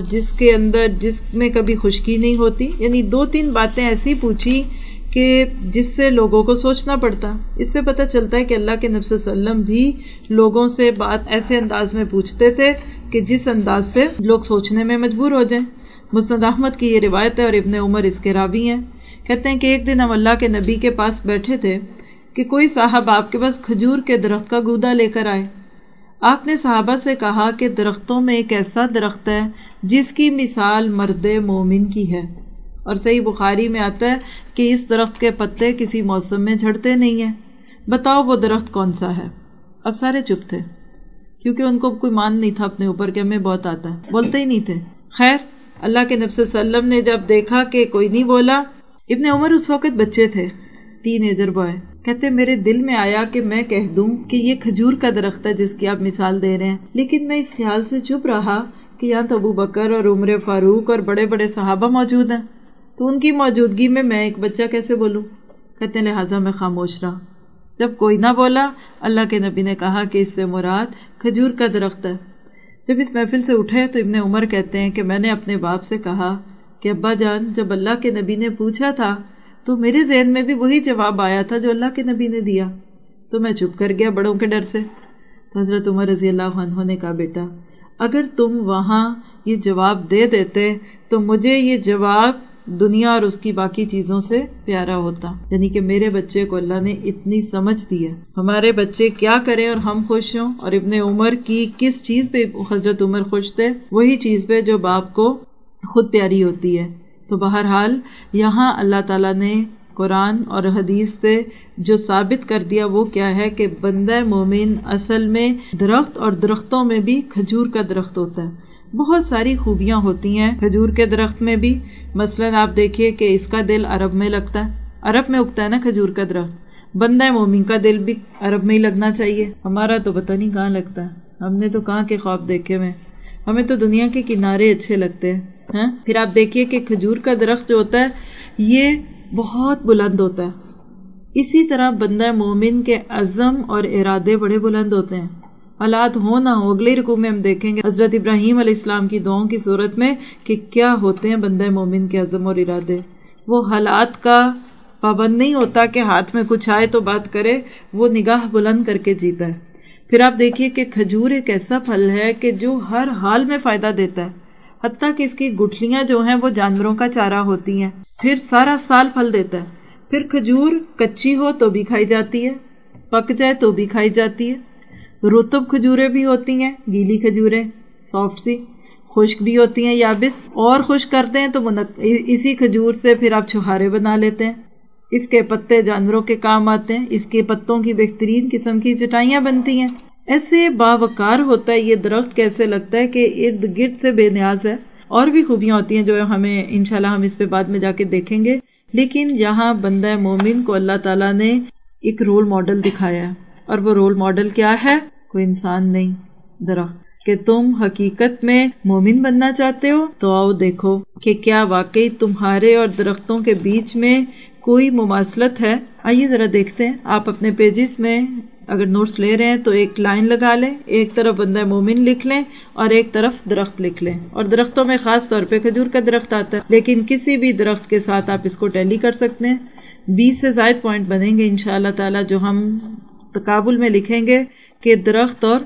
جس میں کبھی خشکی نہیں ہوتی، یعنی 2-3 باتیں ایسی پوچھی کہ جس سے لوگوں کو سوچنا پڑتا۔ اس سے پتہ چلتا ہے کہ اللہ کے نبی صلی اللہ علیہ وسلم بھی لوگوں سے بات ایسے انداز میں پوچھتے تھے کہ جس انداز سے لوگ سوچنے میں مجبور ہو جائیں۔ مسند احمد کی یہ روایت ہے اور ابن عمر اس کے راوی ہیں۔ کہتے ہیں کہ ایک دن ہم اللہ کے نبی کے پاس بیٹھے تھے کہ کوئی صاحب آپ کے پاس کھجور کے درخت کا گودا لے کر آئے۔ آپ نے صحابہ سے کہا کہ درختوں میں ایک ایسا درخت ہے جس کی مثال مرد مومن کی ہے، اور صحیح بخاری میں آتا ہے کہ اس درخت کے پتے کسی موسم میں جھڑتے نہیں ہیں، بتاؤ وہ درخت کون سا ہے؟ اب سارے چپ تھے کیونکہ ان کو کوئی مان نہیں تھا اپنے اوپر کہ ہمیں بہت آتا ہے، بولتے ہی نہیں تھے۔ خیر اللہ کے نبی صلی اللہ علیہ وسلم نے جب دیکھا کہ کوئی نہیں بولا، ابن عمر اس وقت بچے تھے، ٹین ایجر بوائے، کہتے میرے دل میں آیا کہ میں کہہ دوں کہ یہ کھجور کا درخت ہے جس کی آپ مثال دے رہے ہیں، لیکن میں اس خیال سے چپ رہا کہ یہاں تو ابو بکر اور عمر فاروق اور بڑے بڑے صحابہ موجود ہیں، تو ان کی موجودگی میں ایک بچہ کیسے بولوں؟ کہتے ہیں لہٰذا میں خاموش رہا۔ جب کوئی نہ بولا، اللہ کے نبی نے کہا کہ اس سے مراد کھجور کا درخت ہے۔ جب اس محفل سے اٹھے تو ابن عمر کہتے ہیں کہ میں نے اپنے باپ سے کہا کہ ابا جان، جب اللہ کے نبی نے پوچھا تھا تو میرے ذہن میں بھی وہی جواب آیا تھا جو اللہ کے نبی نے دیا، تو میں چپ کر گیا بڑوں کے ڈر سے۔ تو حضرت عمر رضی اللہ عنہ نے کہا بیٹا اگر تم وہاں یہ جواب دے دیتے تو مجھے یہ جواب دنیا اور اس کی باقی چیزوں سے پیارا ہوتا، یعنی کہ میرے بچے کو اللہ نے اتنی سمجھ دی ہے، ہمارے بچے کیا کریں اور ہم خوش ہوں۔ اور ابن عمر کی کس چیز پہ حضرت عمر خوش تھے؟ وہی چیز پہ جو باپ کو خود پیاری ہوتی ہے۔ تو بہرحال یہاں اللہ تعالیٰ نے قرآن اور حدیث سے جو ثابت کر دیا وہ کیا ہے کہ بندہ مومن اصل میں درخت، اور درختوں میں بھی کھجور کا درخت ہوتا ہے۔ بہت ساری خوبیاں ہوتی ہیں کھجور کے درخت میں بھی، مثلا آپ دیکھیے کہ اس کا دل عرب میں لگتا ہے، عرب میں اگتا ہے نا کھجور کا درخت، بندہ مومن کا دل بھی عرب میں ہی لگنا چاہیے، ہمارا تو پتہ نہیں کہاں لگتا ہے، ہم نے تو کہاں کے خواب دیکھے ہوئے، ہمیں تو دنیا کے کنارے اچھے لگتے ہیں۔ پھر آپ دیکھیے کہ کھجور کا درخت جو ہوتا ہے یہ بہت بلند ہوتا ہے، اسی طرح بندہ مومن کے عزم اور ارادے بڑے بلند ہوتے ہیں، حالات ہو نہ ہو۔ اگلے رکوع میں ہم دیکھیں گے حضرت ابراہیم علیہ السلام کی دعاؤں کی صورت میں کہ کیا ہوتے ہیں بندہ مومن کے عزم اور ارادے، وہ حالات کا پابند نہیں ہوتا کہ ہاتھ میں کچھ آئے تو بات کرے، وہ نگاہ بلند کر کے جیتا ہے۔ پھر آپ دیکھیے کہ کھجور ایک ایسا پھل ہے کہ جو ہر حال میں فائدہ دیتا ہے، حتیٰ کہ اس کی گٹھلیاں جو ہیں وہ جانوروں کا چارہ ہوتی ہیں، پھر سارا سال پھل دیتا ہے۔ پھر کھجور کچی ہو تو بھی کھائی جاتی ہے، پک جائے تو بھی کھائی جاتی ہے، رطب کھجوریں بھی ہوتی ہیں، گیلی کھجوریں سافٹ سی، خشک بھی ہوتی ہیں یابس، اور خشک کرتے ہیں تو اسی کھجور سے پھر آپ چھہارے بنا لیتے ہیں، اس کے پتے جانوروں کے کام آتے ہیں، اس کے پتوں کی بہترین قسم کی چٹائیاں بنتی ہیں۔ ایسے باوقار ہوتا ہے یہ درخت، کیسے لگتا ہے کہ ارد گرد سے بے نیاز ہے۔ اور بھی خوبیاں ہوتی ہیں جو ہمیں انشاءاللہ ہم اس پہ بعد میں جا کے دیکھیں گے، لیکن یہاں بندہ مومن کو اللہ تعالیٰ نے ایک رول ماڈل دکھایا ہے، اور وہ رول ماڈل کیا ہے؟ کوئی انسان نہیں، درخت۔ کہ تم حقیقت میں مومن بننا چاہتے ہو تو آؤ دیکھو کہ کیا واقعی تمہارے اور درختوں کے بیچ میں کوئی مماثلت ہے۔ آئیے ذرا دیکھتے ہیں، آپ اپنے پیجز میں اگر نوٹس لے رہے ہیں تو ایک لائن لگا لیں، ایک طرف بندہ مومن لکھ لیں اور ایک طرف درخت لکھ لیں، اور درختوں میں خاص طور پہ کھجور کا درخت آتا ہے، لیکن کسی بھی درخت کے ساتھ آپ اس کو ٹیلی کر سکتے ہیں۔ 20 سے زائد پوائنٹ بنیں گے انشاءاللہ تعالی جو ہم تقابل میں لکھیں گے کہ درخت اور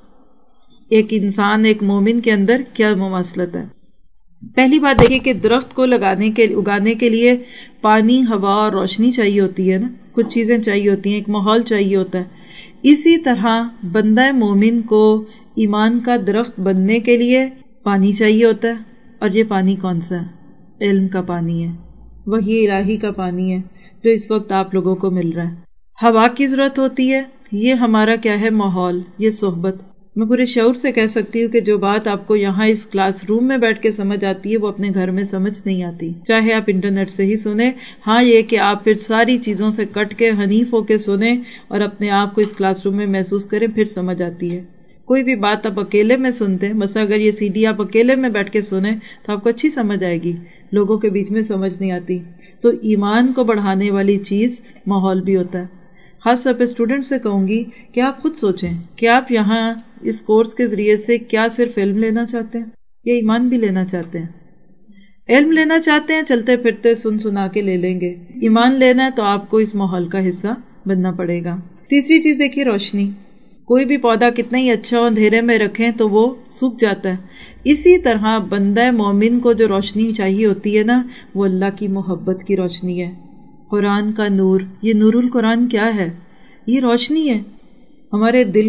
ایک انسان، ایک مومن کے اندر کیا مماثلت ہے۔ پہلی بات دیکھیے کہ درخت کو اگانے کے لیے پانی، ہوا اور روشنی چاہیے ہوتی ہے نا، کچھ چیزیں چاہیے ہوتی ہیں، ایک ماحول چاہیے ہوتا ہے۔ اسی طرح بندہ مومن کو ایمان کا درخت بننے کے لیے پانی چاہیے ہوتا ہے، اور یہ پانی کون سا ہے؟ علم کا پانی ہے، وحی الہی کا پانی ہے جو اس وقت آپ لوگوں کو مل رہا ہے۔ ہوا کی ضرورت ہوتی ہے، یہ ہمارا کیا ہے ماحول، یہ صحبت. میں پورے شعور سے کہہ سکتی ہوں کہ جو بات آپ کو یہاں اس کلاس روم میں بیٹھ کے سمجھ آتی ہے وہ اپنے گھر میں سمجھ نہیں آتی، چاہے آپ انٹرنیٹ سے ہی سنیں. ہاں یہ کہ آپ پھر ساری چیزوں سے کٹ کے حنیف ہو کے سنیں اور اپنے آپ کو اس کلاس روم میں محسوس کریں، پھر سمجھ آتی ہے. کوئی بھی بات آپ اکیلے میں سنتے ہیں، مثلا اگر یہ سی ڈی آپ اکیلے میں بیٹھ کے سنیں تو آپ کو اچھی سمجھ آئے گی، لوگوں کے بیچ میں سمجھ نہیں آتی. تو ایمان کو بڑھانے والی چیز ماحول بھی ہوتا ہے. خاص طور پہ اسٹوڈنٹ سے کہوں گی کہ آپ خود سوچیں کہ آپ یہاں اس کورس کے ذریعے سے کیا صرف علم لینا چاہتے ہیں یا ایمان بھی لینا چاہتے ہیں. علم لینا چاہتے ہیں چلتے پھرتے سن سنا کے لے لیں گے، ایمان لینا ہے تو آپ کو اس ماحول کا حصہ بننا پڑے گا. تیسری چیز دیکھیے روشنی. کوئی بھی پودا کتنا ہی اچھا ہو اندھیرے میں رکھیں تو وہ سوکھ جاتا ہے. اسی طرح بندہ مومن کو جو روشنی چاہیے ہوتی ہے نا، وہ اللہ کی محبت کی روشنی ہے. قرآن کا نور، یہ نور القرآن کیا ہے؟ یہ روشنی ہے، ہمارے دل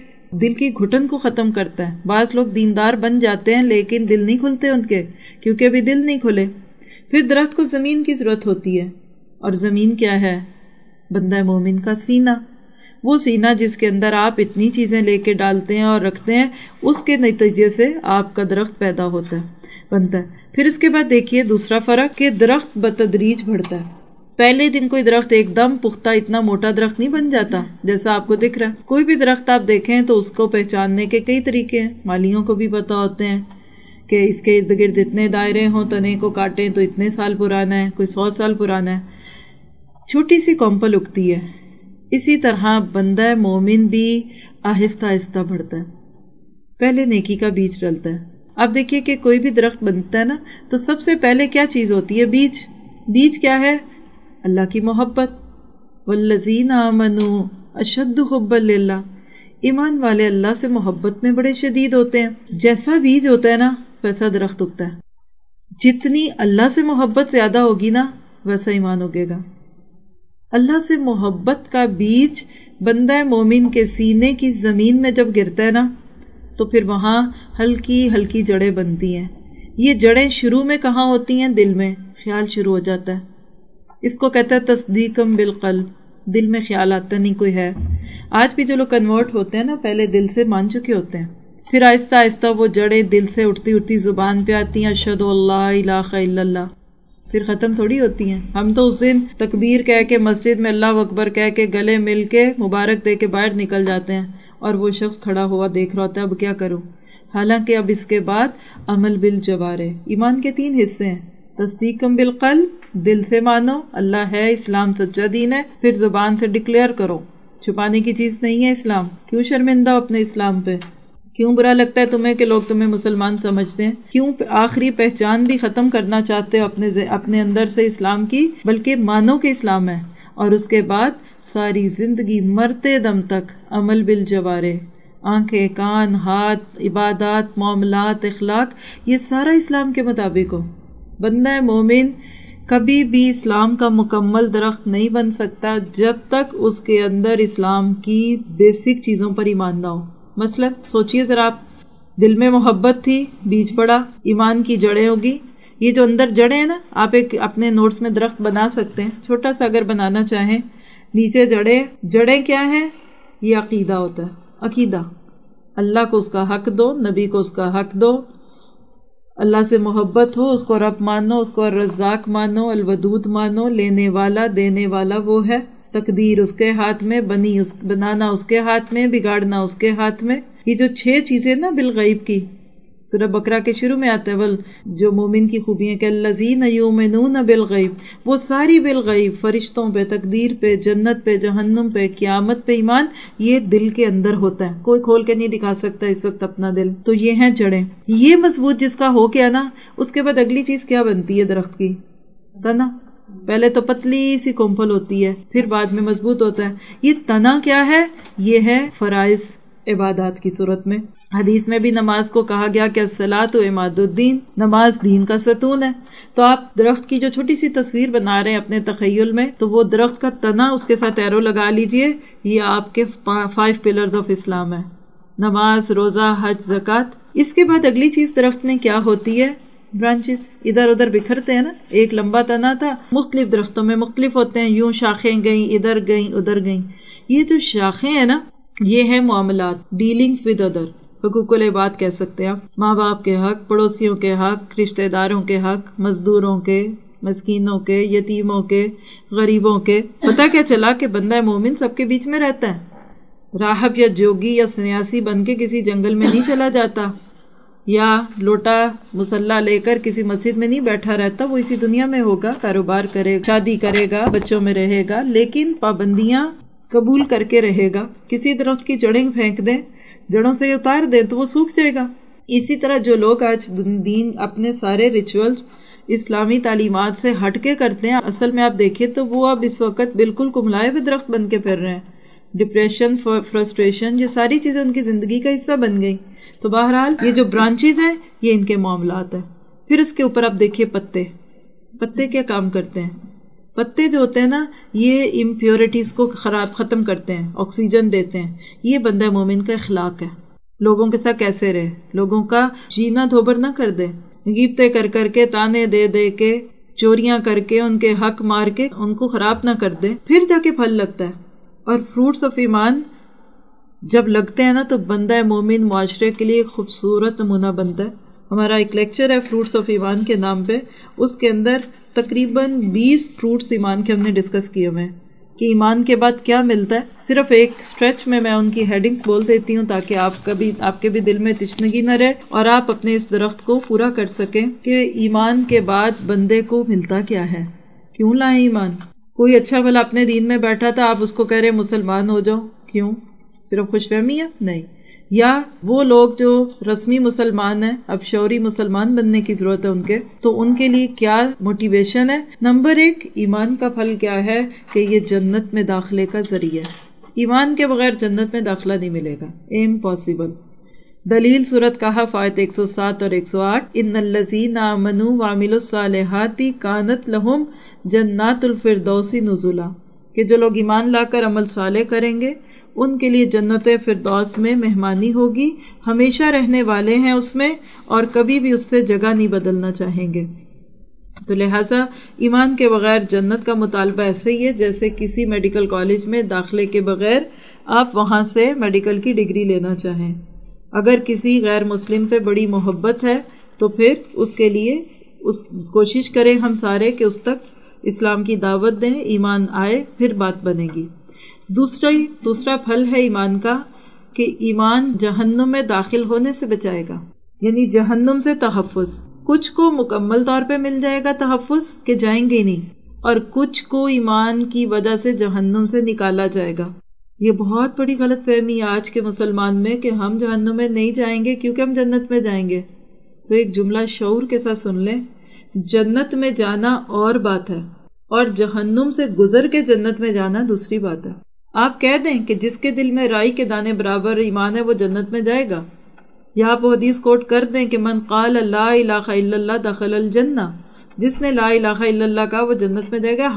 کی گھٹن کو ختم کرتا ہے. بعض لوگ دیندار بن جاتے ہیں لیکن دل نہیں کھلتے ان کے، کیونکہ ابھی دل نہیں کھلے. پھر درخت کو زمین کی ضرورت ہوتی ہے، اور زمین کیا ہے؟ بندہ مومن کا سینہ. وہ سینہ جس کے اندر آپ اتنی چیزیں لے کے ڈالتے ہیں اور رکھتے ہیں، اس کے نتیجے سے آپ کا درخت پیدا ہوتا ہے، بنتا ہے. پھر اس کے بعد دیکھیے دوسرا فرق کہ درخت بتدریج بڑھتا ہے. پہلے دن کوئی درخت ایک دم پختہ اتنا موٹا درخت نہیں بن جاتا جیسا آپ کو دکھ رہا ہے. کوئی بھی درخت آپ دیکھیں تو اس کو پہچاننے کے کئی طریقے ہیں. مالیوں کو بھی پتا ہوتے ہیں کہ اس کے ارد گرد اتنے دائرے ہوں، تنے کو کاٹیں تو اتنے سال پرانا ہے، کوئی 100 سال پرانا ہے. چھوٹی سی کمپل اگتی ہے. اسی طرح بندہ مومن بھی آہستہ آہستہ بڑھتا ہے، پہلے نیکی کا بیج ڈلتا ہے. آپ دیکھیے کہ کوئی بھی درخت بنتا ہے نا تو سب سے پہلے کیا چیز ہوتی ہے؟ بیج. بیج کیا ہے؟ اللہ کی محبت. والذین آمنوا اشد حبا للہ. ایمان والے اللہ سے محبت میں بڑے شدید ہوتے ہیں. جیسا بیج ہوتا ہے نا ویسا درخت اگتا ہے. جتنی اللہ سے محبت زیادہ ہوگی نا ویسا ایمان اگے گا. اللہ سے محبت کا بیج بندہ مومن کے سینے کی زمین میں جب گرتا ہے نا تو پھر وہاں ہلکی ہلکی جڑیں بنتی ہیں. یہ جڑیں شروع میں کہاں ہوتی ہیں؟ دل میں. خیال شروع ہو جاتا ہے. اس کو کہتا ہے تصدیقم بالقلب. دل میں خیال آتا نہیں کوئی ہے. آج بھی جو لوگ کنورٹ ہوتے ہیں نا پہلے دل سے مان چکے ہوتے ہیں، پھر آہستہ آہستہ وہ جڑیں دل سے اٹھتی اٹھتی زبان پہ آتی ہیں، اشہد اللہ الہ الا اللہ. پھر ختم تھوڑی ہوتی ہیں. ہم تو اس دن تکبیر کہہ کے مسجد میں اللہ اکبر کہہ کے گلے مل کے مبارک دے کے باہر نکل جاتے ہیں اور وہ شخص کھڑا ہوا دیکھ رہا ہوتا ہے اب کیا کروں. حالانکہ اب اس کے بعد عمل بالجوارح. ایمان کے 3 حصے ہیں. تصدیقم بالقلب، دل سے مانو اللہ ہے، اسلام سچا دین ہے. پھر زبان سے ڈکلیئر کرو، چھپانے کی چیز نہیں ہے اسلام. کیوں شرمندہ ہو اپنے اسلام پہ؟ کیوں برا لگتا ہے تمہیں کہ لوگ تمہیں مسلمان سمجھتے ہیں؟ کیوں آخری پہچان بھی ختم کرنا چاہتے ہو اپنے اندر سے اسلام کی؟ بلکہ مانو کہ اسلام ہے. اور اس کے بعد ساری زندگی مرتے دم تک عمل بالجوارح، آنکھیں، کان، ہاتھ، عبادات، معاملات، اخلاق، یہ سارا اسلام کے مطابق ہو. بندہ مومن کبھی بھی اسلام کا مکمل درخت نہیں بن سکتا جب تک اس کے اندر اسلام کی بیسک چیزوں پر ایمان نہ ہو. مثلا سوچئے ذرا، آپ دل میں محبت تھی، بیج پڑا، ایمان کی جڑیں ہوگی. یہ جو اندر جڑیں ہیں نا، آپ ایک اپنے نوٹس میں درخت بنا سکتے ہیں، چھوٹا سا اگر بنانا چاہیں. نیچے جڑیں کیا ہیں؟ یہ عقیدہ ہوتا ہے. عقیدہ، اللہ کو اس کا حق دو، نبی کو اس کا حق دو، اللہ سے محبت ہو، اس کو رب مانو، اس کو رزاق مانو، الودود مانو، لینے والا دینے والا وہ ہے. تقدیر اس کے ہاتھ میں، بنانا اس کے ہاتھ میں، بگاڑنا اس کے ہاتھ میں. یہ جو 6 چیزیں نا بالغیب کی، سورہ بقرہ کے شروع میں آتا ہے جو مومن کی خوبیاں کہ الذین یؤمنون بالغیب، وہ ساری بالغیب، فرشتوں پہ، تقدیر پہ، جنت پہ، جہنم پہ، قیامت پہ ایمان، یہ دل کے اندر ہوتا ہے. کوئی کھول کے نہیں دکھا سکتا اس وقت اپنا دل. تو یہ ہیں جڑیں. یہ مضبوط جس کا ہو گیا نا، اس کے بعد اگلی چیز کیا بنتی ہے درخت کی؟ تنا. پہلے تو پتلی سی کمپل ہوتی ہے، پھر بعد میں مضبوط ہوتا ہے. یہ تنا کیا ہے؟ یہ ہے فرائض عبادات کی صورت میں. حدیث میں بھی نماز کو کہا گیا کہ الصلاۃ عماد الدین، نماز دین کا ستون ہے. تو آپ درخت کی جو چھوٹی سی تصویر بنا رہے ہیں اپنے تخیل میں، تو وہ درخت کا تنا، اس کے ساتھ ایرو لگا لیجئے. یہ آپ کے 5 پلرز آف اسلام ہے: نماز، روزہ، حج، زکوٰۃ. اس کے بعد اگلی چیز درخت میں کیا ہوتی ہے؟ برانچز ادھر ادھر بکھرتے ہیں نا، ایک لمبا تنا تھا، مختلف درختوں میں مختلف ہوتے ہیں، یوں شاخیں گئیں، ادھر گئیں ادھر گئیں. یہ جو شاخیں ہیں نا، یہ ہیں معاملات، ڈیلنگز ود ادر. حقوق العباد کہہ سکتے ہیں آپ، ماں باپ کے حق، پڑوسیوں کے حق، رشتہ داروں کے حق، مزدوروں کے، مسکینوں کے، یتیموں کے، غریبوں کے. پتہ کیا چلا کہ بندہ مومن سب کے بیچ میں رہتا ہے. راہب یا جوگی یا سنیاسی بن کے کسی جنگل میں نہیں چلا جاتا، یا لوٹا مصلا لے کر کسی مسجد میں نہیں بیٹھا رہتا. وہ اسی دنیا میں ہوگا، کاروبار کرے گا، شادی کرے گا، بچوں میں رہے گا، لیکن پابندیاں قبول کر کے رہے گا. کسی درخت کی جڑیں پھینک دیں، جڑوں سے اتار دیں تو وہ سوکھ جائے گا. اسی طرح جو لوگ آج دین اپنے سارے ریچولز اسلامی تعلیمات سے ہٹ کے کرتے ہیں، اصل میں آپ دیکھیں تو وہ اب اس وقت بالکل کملائے ہوئے درخت بن کے پھر رہے ہیں. ڈپریشن، فرسٹریشن، یہ ساری چیزیں ان کی زندگی کا حصہ بن گئی. تو بہرحال یہ جو برانچز ہیں یہ ان کے معاملات ہیں. پھر اس کے اوپر آپ دیکھیے پتے کیا کام کرتے ہیں. پتے جو ہوتے ہیں نا، یہ امپیورٹیز کو ختم کرتے ہیں، آکسیجن دیتے ہیں. یہ بندہ مومن کا اخلاق ہے. لوگوں کے ساتھ کیسے رہے، لوگوں کا جینا دھوبر نہ کر دے، غیبتیں کر کے، تانے دے کے، چوریاں کر کے، ان کے حق مار کے ان کو خراب نہ کر دے، پھر جا کے پھل لگتا ہے. اور فروٹس آف ایمان جب لگتے ہیں نا تو بندہ مومن معاشرے کے لیے خوبصورت نمونہ بنتا ہے. ہمارا ایک لیکچر ہے فروٹس آف ایمان کے نام پہ، اس کے اندر تقریباً 20 فروٹس ایمان کے ہم نے ڈسکس کیے ہوئے ہیں کہ ایمان کے بعد کیا ملتا ہے. صرف ایک سٹریچ میں ان کی ہیڈنگز بول دیتی ہوں تاکہ آپ کے بھی دل میں تشنگی نہ رہے اور آپ اپنے اس درخت کو پورا کر سکیں کہ ایمان کے بعد بندے کو ملتا کیا ہے. کیوں لائیں ایمان؟ کوئی اچھا بھلا اپنے دین میں بیٹھا تھا، آپ اس کو کہہ رہے مسلمان ہو جاؤ، کیوں؟ صرف خوش فہمی ہے؟ نہیں. یا وہ لوگ جو رسمی مسلمان ہیں، اب شعوری مسلمان بننے کی ضرورت ہے ان کے، تو ان کے لیے کیا موٹیویشن ہے؟ نمبر 1، ایمان کا پھل کیا ہے کہ یہ جنت میں داخلے کا ذریعہ ہے. ایمان کے بغیر جنت میں داخلہ نہیں ملے گا، امپاسبل. دلیل سورۃ کہف آیت 107 اور 108، ان الذین آمنوا وعملوا الصالحات کانت لہم جنات الفردوس نزلا، کہ جو لوگ ایمان لا کر عمل صالح کریں گے ان کے لیے جنت فردوس میں مہمانی ہوگی، ہمیشہ رہنے والے ہیں اس میں اور کبھی بھی اس سے جگہ نہیں بدلنا چاہیں گے. تو لہٰذا ایمان کے بغیر جنت کا مطالبہ ایسے ہی ہے جیسے کسی میڈیکل کالج میں داخلے کے بغیر آپ وہاں سے میڈیکل کی ڈگری لینا چاہیں. اگر کسی غیر مسلم پہ بڑی محبت ہے تو پھر اس کے لیے کوشش کریں ہم سارے کہ اس تک اسلام کی دعوت دیں، ایمان آئے، پھر بات بنے گی. دوسرا پھل ہے ایمان کا کہ ایمان جہنم میں داخل ہونے سے بچائے گا، یعنی جہنم سے تحفظ. کچھ کو مکمل طور پہ مل جائے گا تحفظ کہ جائیں گے نہیں، اور کچھ کو ایمان کی وجہ سے جہنم سے نکالا جائے گا. یہ بہت بڑی غلط فہمی ہے آج کے مسلمان میں کہ ہم جہنم میں نہیں جائیں گے کیونکہ ہم جنت میں جائیں گے. تو ایک جملہ شعور کے ساتھ سن لیں، جنت میں جانا اور بات ہے اور جہنم سے گزر کے جنت میں جانا دوسری بات ہے. آپ کہہ دیں کہ جس کے دل میں رائی کے دانے برابر ایمان ہے وہ جنت میں جائے گا، یا آپ وہ حدیث کوٹ کر دیں کہ من قال لا الہ الا اللہ دخل الجنہ، جس نے لا الہ الا اللہ کہا وہ جنت میں جائے گا.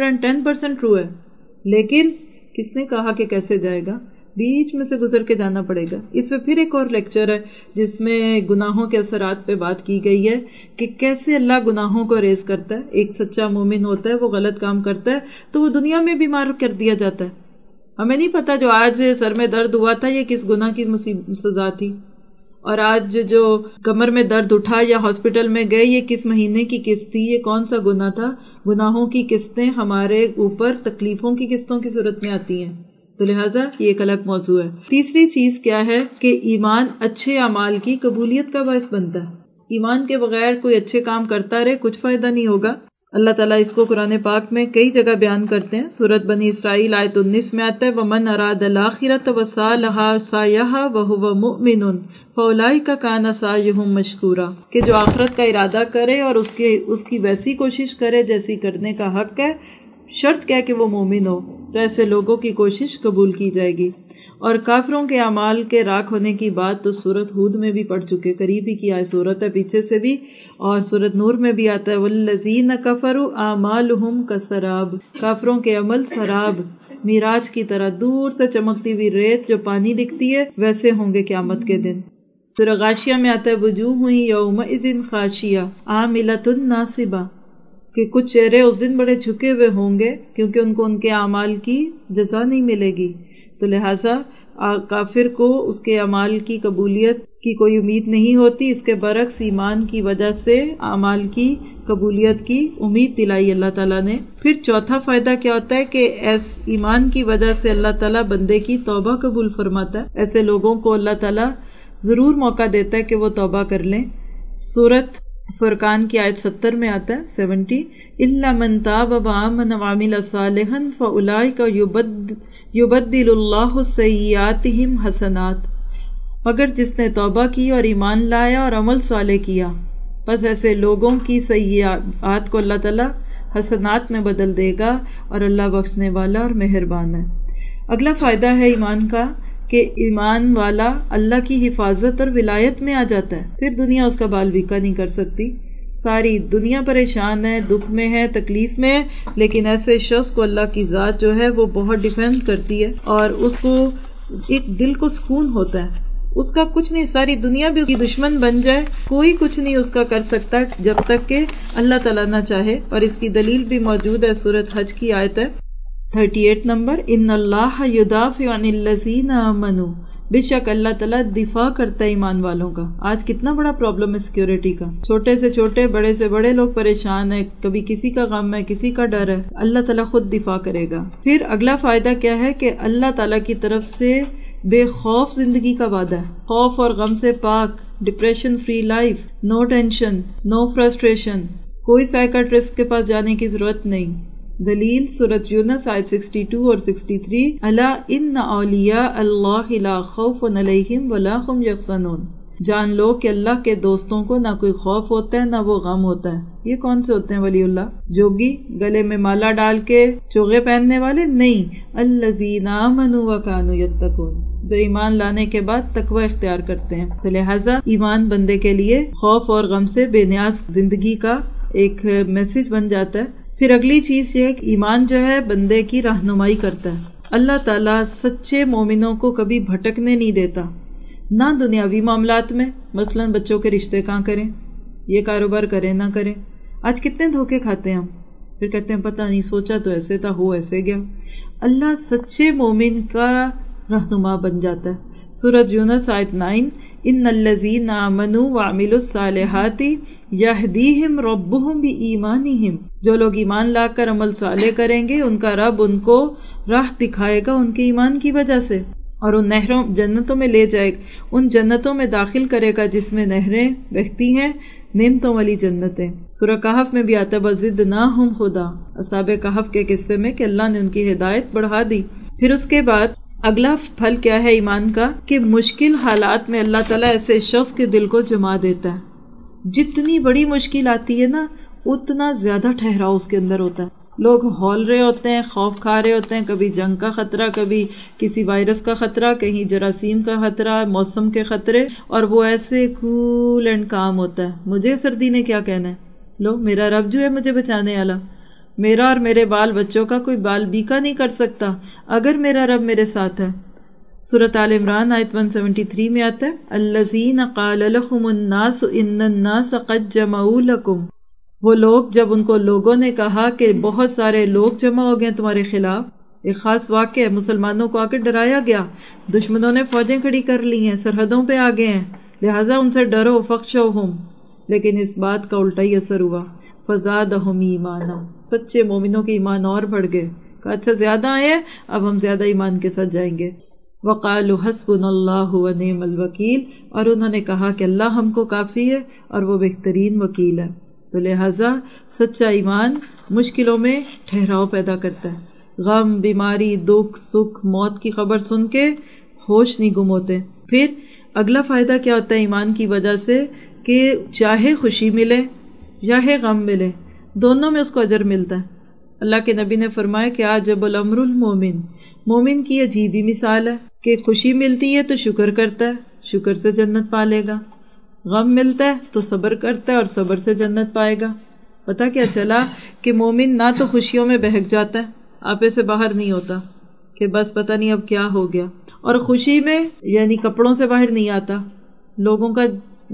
110% ٹرو ہے، لیکن کس نے کہا کہ کیسے جائے گا؟ بیچ میں سے گزر کے جانا پڑے گا. اس میں پھر ایک اور لیکچر ہے جس میں گناہوں کے اثرات پہ بات کی گئی ہے کہ کیسے اللہ گناہوں کو ریز کرتا ہے. ایک سچا مومن ہوتا ہے، وہ غلط کام کرتا ہے تو وہ دنیا میں بھی معاف کر دیا جاتا ہے. ہمیں نہیں پتا جو آج سر میں درد ہوا تھا یہ کس گناہ کی سزا تھی، اور آج جو کمر میں درد اٹھا یا ہاسپٹل میں گئے یہ کس مہینے کی قسط تھی، یہ کون سا گناہ تھا. گناہوں کی قسطیں ہمارے اوپر تکلیفوں کی قسطوں کی صورت میں آتی ہیں، تو لہٰذا یہ ایک الگ موضوع ہے. تیسری چیز کیا ہے کہ ایمان اچھے اعمال کی قبولیت کا باعث بنتا ہے. ایمان کے بغیر کوئی اچھے کام کرتا رہے کچھ فائدہ نہیں ہوگا. اللہ تعالیٰ اس کو قرآن پاک میں کئی جگہ بیان کرتے ہیں. سورۃ بنی اسرائیل آیت 19 میں آتا ہے وَمَنْ أَرَادَ الْآخِرَةَ وَسَعَىٰ سَعْيَهَا وَهُوَ مُؤْمِنٌ فَأُولَٰئِكَ كَانَ سَعْيُهُمْ مَشْكُورًا، کہ جو آخرت کا ارادہ کرے اور اس کی ویسی کوشش کرے جیسی کرنے کا حق ہے، شرط کیا کہ وہ مومن ہو، تو ایسے لوگوں کی کوشش قبول کی جائے گی. اور کافروں کے اعمال کے راکھ ہونے کی بات تو سورۃ ہود میں بھی پڑھ چکے، قریب ہی کی آئے سورت ہے پیچھے سے بھی، اور سورۃ نور میں بھی آتا ہے والذین کفروا اعمالهم کسراب، کافروں کے عمل سراب، میراج کی طرح دور سے چمکتی ہوئی ریت جو پانی دکھتی ہے ویسے ہوں گے قیامت کے دن. سورہ غاشیہ میں آتا ہے وجوہ یومئذ خاشیہ عاملۃ ناصبہ، کہ کچھ چہرے اس دن بڑے جھکے ہوئے ہوں گے کیونکہ ان کو ان کے اعمال کی جزا نہیں ملے گی. تو لہٰذا کافر کو اس کے اعمال کی قبولیت کی کوئی امید نہیں ہوتی، اس کے برعکس ایمان کی وجہ سے اعمال کی قبولیت کی امید دلائی اللہ تعالیٰ نے. پھر چوتھا فائدہ کیا ہوتا ہے کہ ایمان کی وجہ سے اللہ تعالیٰ بندے کی توبہ قبول فرماتا ہے. ایسے لوگوں کو اللہ تعالیٰ ضرور موقع دیتا ہے کہ وہ توبہ کر لیں. سورۃ فرقان کی آیت 70 میں آتا ہے 70 الا من تاب وآمن وعمل صالحا فاولئک یبدل اللہ سیئاتہم حسنات، مگر جس نے توبہ کی اور ایمان لایا اور عمل صالح کیا، بس ایسے لوگوں کی سیئات کو اللہ تعالیٰ حسنات میں بدل دے گا، اور اللہ بخشنے والا اور مہربان ہے. اگلا فائدہ ہے ایمان کا کہ ایمان والا اللہ کی حفاظت اور ولایت میں آ جاتا ہے. پھر دنیا اس کا بال بیکا نہیں کر سکتی. ساری دنیا پریشان ہے، دکھ میں ہے، تکلیف میں ہے، لیکن ایسے شخص کو اللہ کی ذات جو ہے وہ بہت ڈیفینڈ کرتی ہے اور اس کو ایک دل کو سکون ہوتا ہے. اس کا کچھ نہیں، ساری دنیا بھی اس کی دشمن بن جائے، کوئی کچھ نہیں اس کا کر سکتا جب تک کہ اللہ تعالیٰ نہ چاہے. اور اس کی دلیل بھی موجود ہے، سورۃ حج کی آیت ہے 38 نمبر ان اللہ یدافع عن الذین آمنوا، بے شک اللہ تعالیٰ دفاع کرتا ہے ایمان والوں کا. آج کتنا بڑا پرابلم ہے سیکیورٹی کا، چھوٹے سے چھوٹے بڑے سے بڑے لوگ پریشان ہیں، کبھی کسی کا غم ہے، کسی کا ڈر ہے، اللہ تعالیٰ خود دفاع کرے گا. پھر اگلا فائدہ کیا ہے کہ اللہ تعالیٰ کی طرف سے بے خوف زندگی کا وعدہ ہے، خوف اور غم سے پاک، depression free life, no tension, no frustration, کوئی سائیکاٹرسٹ کے پاس جانے کی ضرورت نہیں. دلیل سورۃ یونس آیت 62 اور 63 الا ان اولیاء اللہ لا خوف علیہم ولا هم یحزنون، جان لو کہ اللہ کے دوستوں کو نہ کوئی خوف ہوتا ہے نہ وہ غم ہوتا ہے. یہ کون سے ہوتے ہیں ولی اللہ؟ جوگی گلے میں مالا ڈال کے چوغے پہننے والے نہیں، الذین آمنوا وکانوا یتقون، جو ایمان لانے کے بعد تقوی اختیار کرتے ہیں. تو لہٰذا ایمان بندے کے لیے خوف اور غم سے بے نیاز زندگی کا ایک میسج بن جاتا ہے. پھر اگلی چیز یہ ہے کہ ایمان جو ہے بندے کی رہنمائی کرتا ہے. اللہ تعالیٰ سچے مومنوں کو کبھی بھٹکنے نہیں دیتا، نہ دنیاوی معاملات میں، مثلا بچوں کے رشتے کہاں کریں، یہ کاروبار کریں نہ کریں. آج کتنے دھوکے کھاتے ہیں ہم، پھر کہتے ہیں پتہ نہیں سوچا تو ایسے تھا، ہو ایسے گیا. اللہ سچے مومن کا رہنما بن جاتا ہے. سورۃ یونس آیت 9 ان الذین آمنوا وعملوا الصالحات یہدیہم ربہم بایمانہم، جو لوگ ایمان لا کر عمل صالح کریں گے ان کا رب ان کو راہ دکھائے گا ان کے ایمان کی وجہ سے، اور ان نہروں جنتوں میں لے جائے گا، ان جنتوں میں داخل کرے گا جس میں نہریں بہتی ہیں، نعمتوں والی جنتیں. سورہ کہف میں بھی آتا ہے وزدناہم ہدی، اصحاب کہف کے قصے میں کہ اللہ نے ان کی ہدایت بڑھا دی. پھر اس کے بعد اگلا پھل کیا ہے ایمان کا کہ مشکل حالات میں اللہ تعالیٰ ایسے شخص کے دل کو جما دیتا ہے. جتنی بڑی مشکل آتی ہے نا اتنا زیادہ ٹھہراؤ اس کے اندر ہوتا ہے. لوگ ہول رہے ہوتے ہیں، خوف کھا رہے ہوتے ہیں، کبھی جنگ کا خطرہ، کبھی کسی وائرس کا خطرہ، کہیں جراثیم کا خطرہ، موسم کے خطرے، اور وہ ایسے کول اینڈ کام ہوتا ہے. مجھے سردی نے کیا کہنا ہے، لو میرا رب جو ہے مجھے بچانے والا، میرا اور میرے بال بچوں کا کوئی بال بیکا نہیں کر سکتا اگر میرا رب میرے ساتھ ہے. سورۃ آل عمران آیت 173 میں آتا ہے الذین قال لهم الناس ان الناس قد جمعوا لكم، وہ لوگ جب ان کو لوگوں نے کہا کہ بہت سارے لوگ جمع ہو گئے تمہارے خلاف. ایک خاص واقعہ، مسلمانوں کو آ کے ڈرایا گیا، دشمنوں نے فوجیں کھڑی کر لی ہیں، سرحدوں پہ آ گئے ہیں، لہٰذا ان سے ڈرو فخشوہم. لیکن اس بات کا الٹا ہی اثر ہوا، فزادہم ایمانا، سچے مومنوں کے ایمان اور بڑھ گئے. کہا اچھا زیادہ آئے ہیں، اب ہم زیادہ ایمان کے ساتھ جائیں گے. وقالوا حسبنا اللہ ونعم الوکیل، اور انہوں نے کہا کہ اللہ ہم کو کافی ہے اور وہ بہترین وکیل ہے. تو لہٰذا سچا ایمان مشکلوں میں ٹھہراؤ پیدا کرتا ہے. غم، بیماری، دکھ، سکھ، موت کی خبر سن کے ہوش نہیں گم ہوتے. پھر اگلا فائدہ کیا ہوتا ہے ایمان کی وجہ سے کہ چاہے خوشی ملے چاہے غم ملے، دونوں میں اس کو اجر ملتا ہے. اللہ کے نبی نے فرمایا کہ عجب الامر المومن، مومن کی عجیب ہی مثال ہے کہ خوشی ملتی ہے تو شکر کرتا ہے، شکر سے جنت پا لے گا. غم ملتا ہے تو صبر کرتا ہے اور صبر سے جنت پائے گا. پتہ کیا چلا کہ مومن نہ تو خوشیوں میں بہک جاتا ہے، آپے سے باہر نہیں ہوتا کہ بس پتہ نہیں اب کیا ہو گیا، اور خوشی میں یعنی کپڑوں سے باہر نہیں آتا لوگوں کا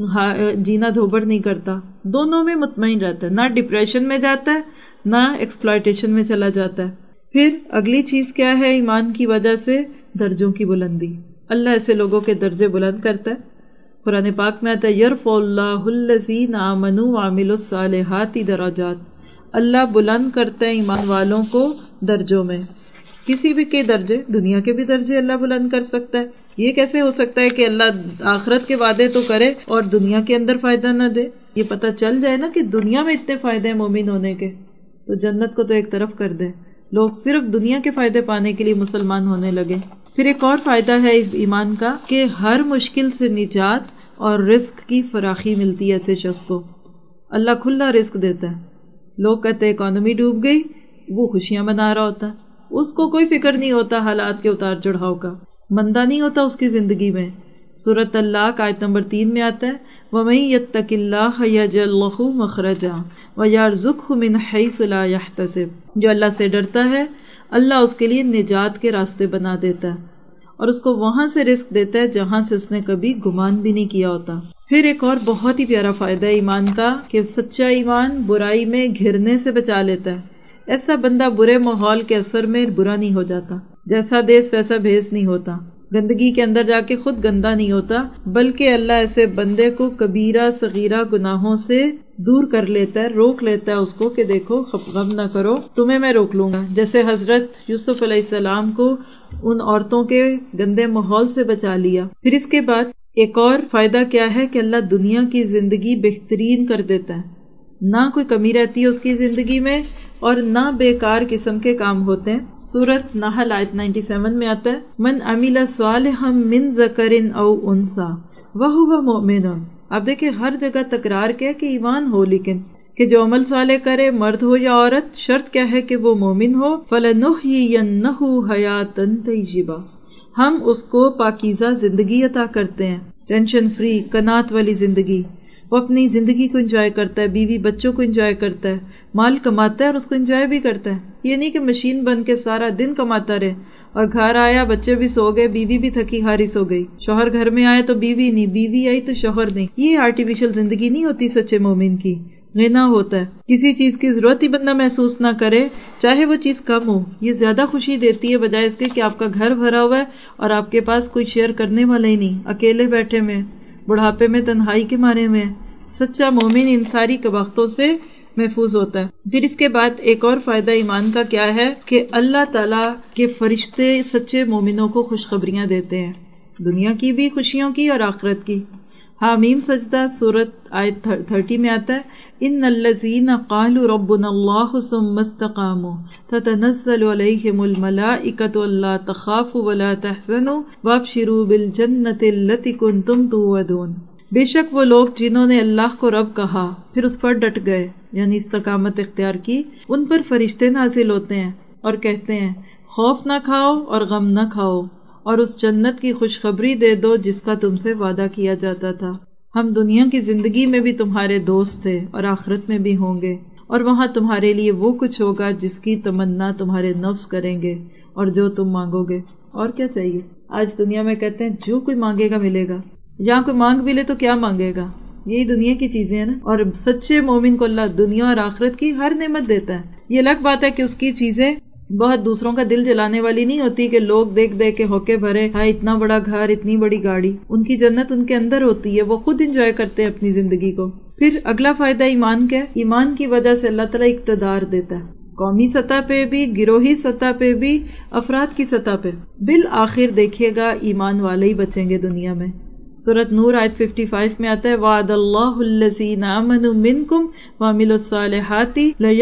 جینا دھوبڑ نہیں کرتا، دونوں میں مطمئن رہتا ہے، نہ ڈپریشن میں جاتا ہے نہ ایکسپلائٹیشن میں چلا جاتا ہے۔ پھر اگلی چیز کیا ہے ایمان کی وجہ سے؟ درجوں کی بلندی۔ اللہ ایسے لوگوں کے درجے بلند کرتا ہے۔ قرآن پاک میں آتا ہے یرفع اللہ الذین آمنوا وعملوا الصالحات درجات، اللہ بلند کرتا ہے ایمان والوں کو درجوں میں۔ کسی بھی کے درجے، دنیا کے بھی درجے اللہ بلند کر سکتا ہے۔ یہ کیسے ہو سکتا ہے کہ اللہ آخرت کے وعدے تو کرے اور دنیا کے اندر فائدہ نہ دے؟ یہ پتہ چل جائے نا کہ دنیا میں اتنے فائدے ہیں مومن ہونے کے، تو جنت کو تو ایک طرف کر دے، لوگ صرف دنیا کے فائدے پانے کے لیے مسلمان ہونے لگے۔ پھر ایک اور فائدہ ہے اس ایمان کا کہ ہر مشکل سے نجات اور رزق کی فراخی ملتی ہے ایسے شخص کو۔ اللہ کھلا رزق دیتا ہے۔ لوگ کہتے ہیں اکانومی ڈوب گئی، وہ خوشیاں منا رہا ہوتا ہے، اس کو کوئی فکر نہیں ہوتا حالات کے اتار چڑھاؤ کا، مندہ نہیں ہوتا اس کی زندگی میں۔ سورۃ طلاق آیت نمبر 3 میں آتا ہے وَمَن يَتَّقِ اللَّهَ يَجْعَل لَّهُ مَخْرَجًا وَيَرْزُقْهُ مِنْ حَيْثُ لَا يَحْتَسِبُ، جو اللہ سے ڈرتا ہے اللہ اس کے لیے نجات کے راستے بنا دیتا ہے اور اس کو وہاں سے رزق دیتا ہے جہاں سے اس نے کبھی گمان بھی نہیں کیا ہوتا۔ پھر ایک اور بہت ہی پیارا فائدہ ہے ایمان کا کہ سچا ایمان برائی میں گھرنے سے بچا لیتا ہے۔ ایسا بندہ برے ماحول کے اثر میں برا نہیں ہو جاتا، جیسا دیس ویسا بھیس نہیں ہوتا، گندگی کے اندر جا کے خود گندا نہیں ہوتا، بلکہ اللہ ایسے بندے کو کبیرہ صغیرہ گناہوں سے دور کر لیتا ہے، روک لیتا ہے اس کو کہ دیکھو غم نہ کرو، تمہیں میں روک لوں گا۔ جیسے حضرت یوسف علیہ السلام کو ان عورتوں کے گندے ماحول سے بچا لیا۔ پھر اس کے بعد ایک اور فائدہ کیا ہے کہ اللہ دنیا کی زندگی بہترین کر دیتا ہے، نہ کوئی کمی رہتی ہے اس کی زندگی میں اور نہ بیکار قسم کے کام ہوتے ہیں۔ سورۃ نحل آیت 97 میں آتا ہے من عمل صالحا من ذکر او انثی وہو مؤمن۔ آپ دیکھیں ہر جگہ تکرار کیا کہ ایمان ہو، لیکن کہ جو عمل صالح کرے مرد ہو یا عورت، شرط کیا ہے کہ وہ مومن ہو۔ فَلَنُحْيِيَنَّهُ حَيَاةً طَيِّبَةً، ہم اس کو پاکیزہ زندگی عطا کرتے ہیں، ٹینشن فری، قناعت والی زندگی۔ وہ اپنی زندگی کو انجوائے کرتا ہے، بیوی بچوں کو انجوائے کرتا ہے، مال کماتا ہے اور اس کو انجوائے بھی کرتا ہے۔ یہ نہیں کہ مشین بن کے سارا دن کماتا رہے اور گھر آیا بچے بھی سو گئے، بیوی بھی تھکی ہاری سو گئی، شوہر گھر میں آئے تو بیوی نہیں، بیوی آئی تو شوہر نہیں۔ یہ آرٹیفیشل زندگی نہیں ہوتی سچے مومن کی۔ غنا ہوتا ہے، کسی چیز کی ضرورت ہی بندہ محسوس نہ کرے، چاہے وہ چیز کم ہو، یہ زیادہ خوشی دیتی ہے بجائے اس کے کہ آپ کا گھر بھرا ہوا ہے اور آپ کے پاس کوئی شیئر کرنے والا ہی نہیں، اکیلے بیٹھے میں، بڑھاپے میں تنہائی کے مارے میں۔ سچا مومن ان ساری قباحتوں سے محفوظ ہوتا ہے۔ پھر اس کے بعد ایک اور فائدہ ایمان کا کیا ہے کہ اللہ تعالیٰ کے فرشتے سچے مومنوں کو خوشخبریاں دیتے ہیں، دنیا کی بھی خوشیوں کی اور آخرت کی۔ حامیم سجدہ سورۃ آیت 30 میں آتا ہے ان الذین قالوا ربنا اللہ ثم استقاموا تتنزل علیہم الملائکۃ الا تخافوا ولا تحزنوا وابشروا بالجنۃ التی کنتم توعدون۔ بے شک وہ لوگ جنہوں نے اللہ کو رب کہا پھر اس پر ڈٹ گئے، یعنی استقامت اختیار کی، ان پر فرشتے نازل ہوتے ہیں اور کہتے ہیں خوف نہ کھاؤ اور غم نہ کھاؤ اور اس جنت کی خوشخبری دے دو جس کا تم سے وعدہ کیا جاتا تھا۔ ہم دنیا کی زندگی میں بھی تمہارے دوست تھے اور آخرت میں بھی ہوں گے، اور وہاں تمہارے لیے وہ کچھ ہوگا جس کی تمنا تمہارے نفس کریں گے اور جو تم مانگو گے۔ اور کیا چاہیے؟ آج دنیا میں کہتے ہیں جو کوئی مانگے گا ملے گا، یہاں کوئی مانگ بھی لے تو کیا مانگے گا؟ یہی دنیا کی چیزیں ہیں نا۔ اور سچے مومن کو اللہ دنیا اور آخرت کی ہر نعمت دیتا ہے۔ یہ الگ بات ہے کہ اس کی چیزیں بہت دوسروں کا دل جلانے والی نہیں ہوتی کہ لوگ دیکھ دیکھ کے ہوکے بھرے، ہاں اتنا بڑا گھر، اتنی بڑی گاڑی۔ ان کی جنت ان کے اندر ہوتی ہے، وہ خود انجوائے کرتے ہیں اپنی زندگی کو۔ پھر اگلا فائدہ ایمان کا ہے، ایمان کی وجہ سے اللہ تعالیٰ اقتدار دیتا ہے، قومی سطح پہ بھی، گروہی سطح پہ بھی، افراد کی سطح پہ۔ بالآخر دیکھیے گا ایمان والے ہی بچیں گے دنیا میں۔ سورۃ نور آیت 55 میں آتا ہے وعد اللہ الذین آمنوا منکم وعملوا الصالحات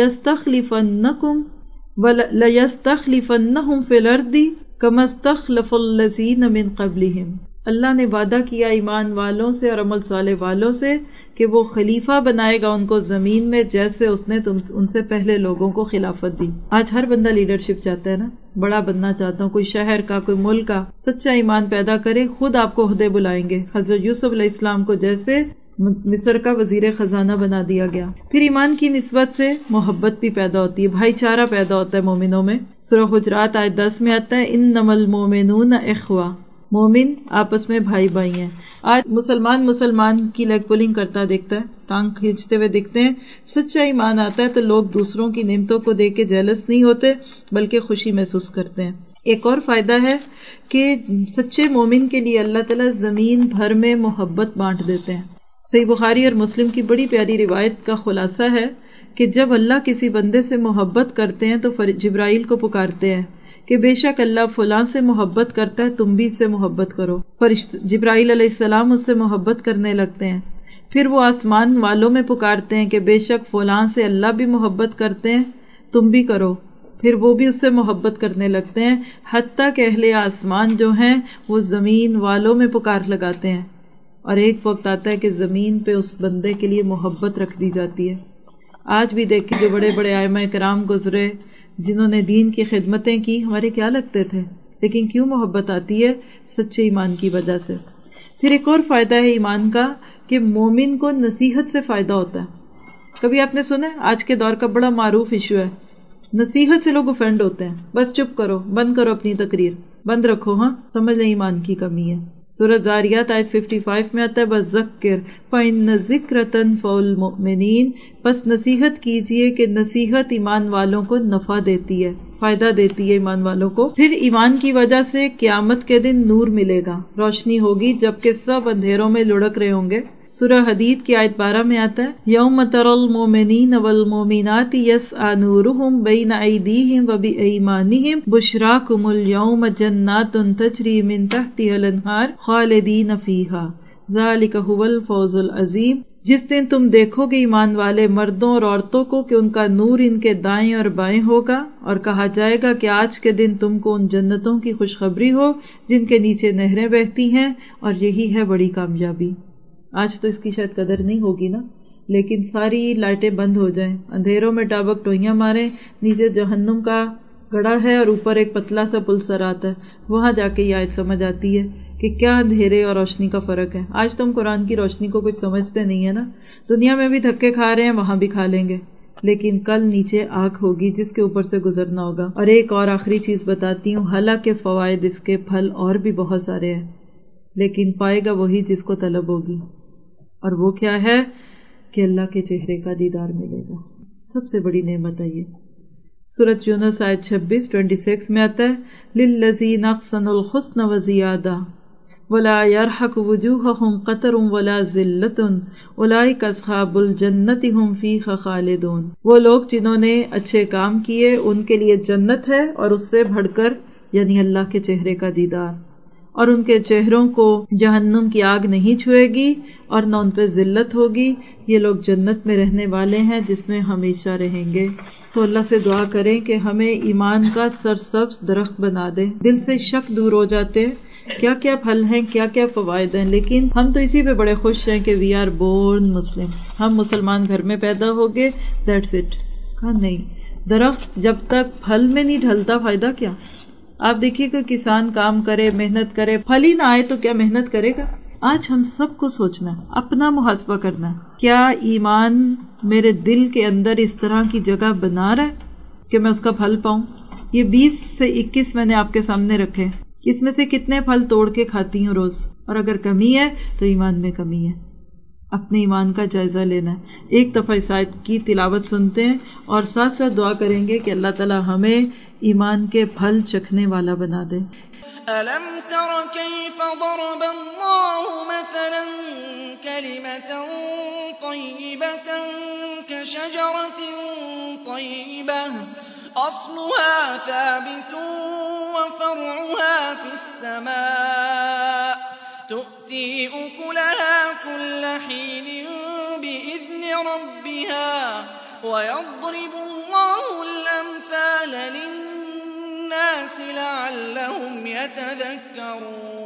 لَيَسْتَخْلِفَنَّهُمْ فِي الْأَرْضِ كَمَا اسْتَخْلَفَ الَّذِينَ مِنْ قَبْلِهِمْ۔ اللہ نے وعدہ کیا ایمان والوں سے اور عمل صالح والوں سے کہ وہ خلیفہ بنائے گا ان کو زمین میں جیسے اس نے ان سے پہلے لوگوں کو خلافت دی۔ آج ہر بندہ لیڈرشپ چاہتا ہے نا، بڑا بننا چاہتا ہوں، کوئی شہر کا، کوئی ملک کا۔ سچا ایمان پیدا کرے، خود آپ کو عہدے بلائیں گے۔ حضرت یوسف علیہ السلام کو جیسے مصر کا وزیر خزانہ بنا دیا گیا۔ پھر ایمان کی نسبت سے محبت بھی پیدا ہوتی ہے، بھائی چارہ پیدا ہوتا ہے مومنوں میں۔ سورہ حجرات آیت 10 میں آتا ہے انما المؤمنون اخوہ، مومن آپس میں بھائی بھائی ہیں۔ آج مسلمان کی لیگ پولنگ کرتا دیکھتا ہے، ٹانگ کھینچتے ہوئے دکھتے ہیں. سچا ایمان آتا ہے تو لوگ دوسروں کی نعمتوں کو دیکھ کے جیلس نہیں ہوتے بلکہ خوشی محسوس کرتے ہیں. ایک اور فائدہ ہے کہ سچے مومن کے لیے اللہ تعالیٰ زمین بھر میں محبت بانٹ دیتے ہیں. صحیح بخاری اور مسلم کی بڑی پیاری روایت کا خلاصہ ہے کہ جب اللہ کسی بندے سے محبت کرتے ہیں تو جبرائیل کو پکارتے ہیں کہ بے شک اللہ فلاں سے محبت کرتا ہے، تم بھی اس سے محبت کرو. جبرائیل علیہ السلام اس سے محبت کرنے لگتے ہیں. پھر وہ آسمان والوں میں پکارتے ہیں کہ بے شک فلاں سے اللہ بھی محبت کرتے ہیں، تم بھی کرو. پھر وہ بھی اس سے محبت کرنے لگتے ہیں، حتیٰ کہ اہل آسمان جو ہیں وہ زمین والوں میں پکار لگاتے ہیں. اور ایک وقت آتا ہے کہ زمین پہ اس بندے کے لیے محبت رکھ دی جاتی ہے. آج بھی دیکھیں جو بڑے بڑے ائمہ کرام گزرے جنہوں نے دین کی خدمتیں کی، ہمارے کیا لگتے تھے، لیکن کیوں محبت آتی ہے؟ سچے ایمان کی وجہ سے. پھر ایک اور فائدہ ہے ایمان کا کہ مومن کو نصیحت سے فائدہ ہوتا ہے. کبھی آپ نے سنا آج کے دور کا بڑا معروف ایشو ہے، نصیحت سے لوگ افینڈ ہوتے ہیں. بس چپ کرو، بند کرو اپنی تقریر، بند رکھو، ہاں سمجھ لیں ایمان کی کمی ہے. سورۃ زاریات آیت 55 میں آتا ہے بذکر فإن الذکر تنفع المؤمنین، پس نصیحت کیجئے کہ نصیحت ایمان والوں کو نفع دیتی ہے، فائدہ دیتی ہے ایمان والوں کو. پھر ایمان کی وجہ سے قیامت کے دن نور ملے گا، روشنی ہوگی جبکہ سب اندھیروں میں لڑک رہے ہوں گے. سورہ حدید کی آیت 12 میں آتا ہے یوم تری المؤمنین والمؤمنات یسعی نورہم بین ایدیہم وبایمانہم بشراکم اليوم جنات تجری من تحتہا الانہار خالدین فیہا ذالک ھو الفوز العظیم. جس دن تم دیکھو گے ایمان والے مردوں اور عورتوں کو کہ ان کا نور ان کے دائیں اور بائیں ہوگا، اور کہا جائے گا کہ آج کے دن تم کو ان جنتوں کی خوشخبری ہو جن کے نیچے نہریں بہتی ہیں، اور یہی ہے بڑی کامیابی. آج تو اس کی شاید قدر نہیں ہوگی نا، لیکن ساری لائٹیں بند ہو جائیں، اندھیروں میں ٹابک ٹوئیاں ماریں، نیچے جہنم کا گڑھا ہے اور اوپر ایک پتلا سا پل سر آتا ہے، وہاں جا کے یہ آیت سمجھ آتی ہے کہ کیا اندھیرے اور روشنی کا فرق ہے. آج تو ہم قرآن کی روشنی کو کچھ سمجھتے نہیں ہے نا، دنیا میں بھی دھکے کھا رہے ہیں، وہاں بھی کھا لیں گے، لیکن کل نیچے آگ ہوگی جس کے اوپر سے گزرنا ہوگا. اور ایک اور آخری چیز بتاتی ہوں، حالانکہ فوائد اس کے پھل اور بھی بہت سارے ہیں، لیکن پائے گا وہی جس کو طلب ہوگی، اور وہ کیا ہے کہ اللہ کے چہرے کا دیدار ملے گا. سب سے بڑی نعمت ہے یہ. سورۃ یونس آیت 26 میں آتا ہے للذین احسنوا الحسن وزیادہ ولا يرحق وجوہہم قتر ولا ذلۃ اولئک اصحاب الجنۃ ھم فیہا خالدون. وہ لوگ جنہوں نے اچھے کام کیے ان کے لیے جنت ہے، اور اس سے بڑھ کر یعنی اللہ کے چہرے کا دیدار، اور ان کے چہروں کو جہنم کی آگ نہیں چھوئے گی اور نہ ان پہ ذلت ہوگی. یہ لوگ جنت میں رہنے والے ہیں جس میں ہمیشہ رہیں گے. تو اللہ سے دعا کریں کہ ہمیں ایمان کا سرسبز درخت بنا دے. دل سے شک دور ہو جاتے ہیں، کیا کیا پھل ہیں، کیا کیا فوائد ہیں، لیکن ہم تو اسی پہ بڑے خوش ہیں کہ وی آر بورن مسلم، ہم مسلمان گھر میں پیدا ہو گئے، دیٹس اٹ. کہا نہیں، درخت جب تک پھل میں نہیں ڈھلتا فائدہ کیا. آپ دیکھیے کہ کسان کام کرے، محنت کرے، پھل ہی نہ آئے تو کیا محنت کرے گا. آج ہم سب کو سوچنا ہے، اپنا محاسبہ کرنا ہے، کیا ایمان میرے دل کے اندر اس طرح کی جگہ بنا رہا ہے کہ میں اس کا پھل پاؤں. یہ 20 سے 21 میں نے آپ کے سامنے رکھے، اس میں سے کتنے پھل توڑ کے کھاتی ہوں روز، اور اگر کمی ہے تو ایمان میں کمی ہے. اپنے ایمان کا جائزہ لینا ہے. ایک دفعہ اس آیت کی تلاوت سنتے ہیں اور ساتھ ساتھ دعا کریں گے کہ اللہ تعالی ہمیں ایمان کے پھل چکھنے والا بنا دے. أَلَمْ تَرَ كَيْفَ ضَرَبَ اللَّهُ مَثَلًا كَلِمَةً طَيِّبَةً كَشَجَرَةٍ طَيِّبَةٍ أَصْلُهَا ثَابِتٌ وَفَرْعُهَا فِي السَّمَاءِ تُؤْتِي أُكُلَهَا كُلَّ حِينٍ بِإِذْنِ رَبِّهَا وَيَضْرِبُ اللَّهُ الْأَمْثَالَ لِلنَّاسِ لَعَلَّهُمْ يَتَذَكَّرُونَ.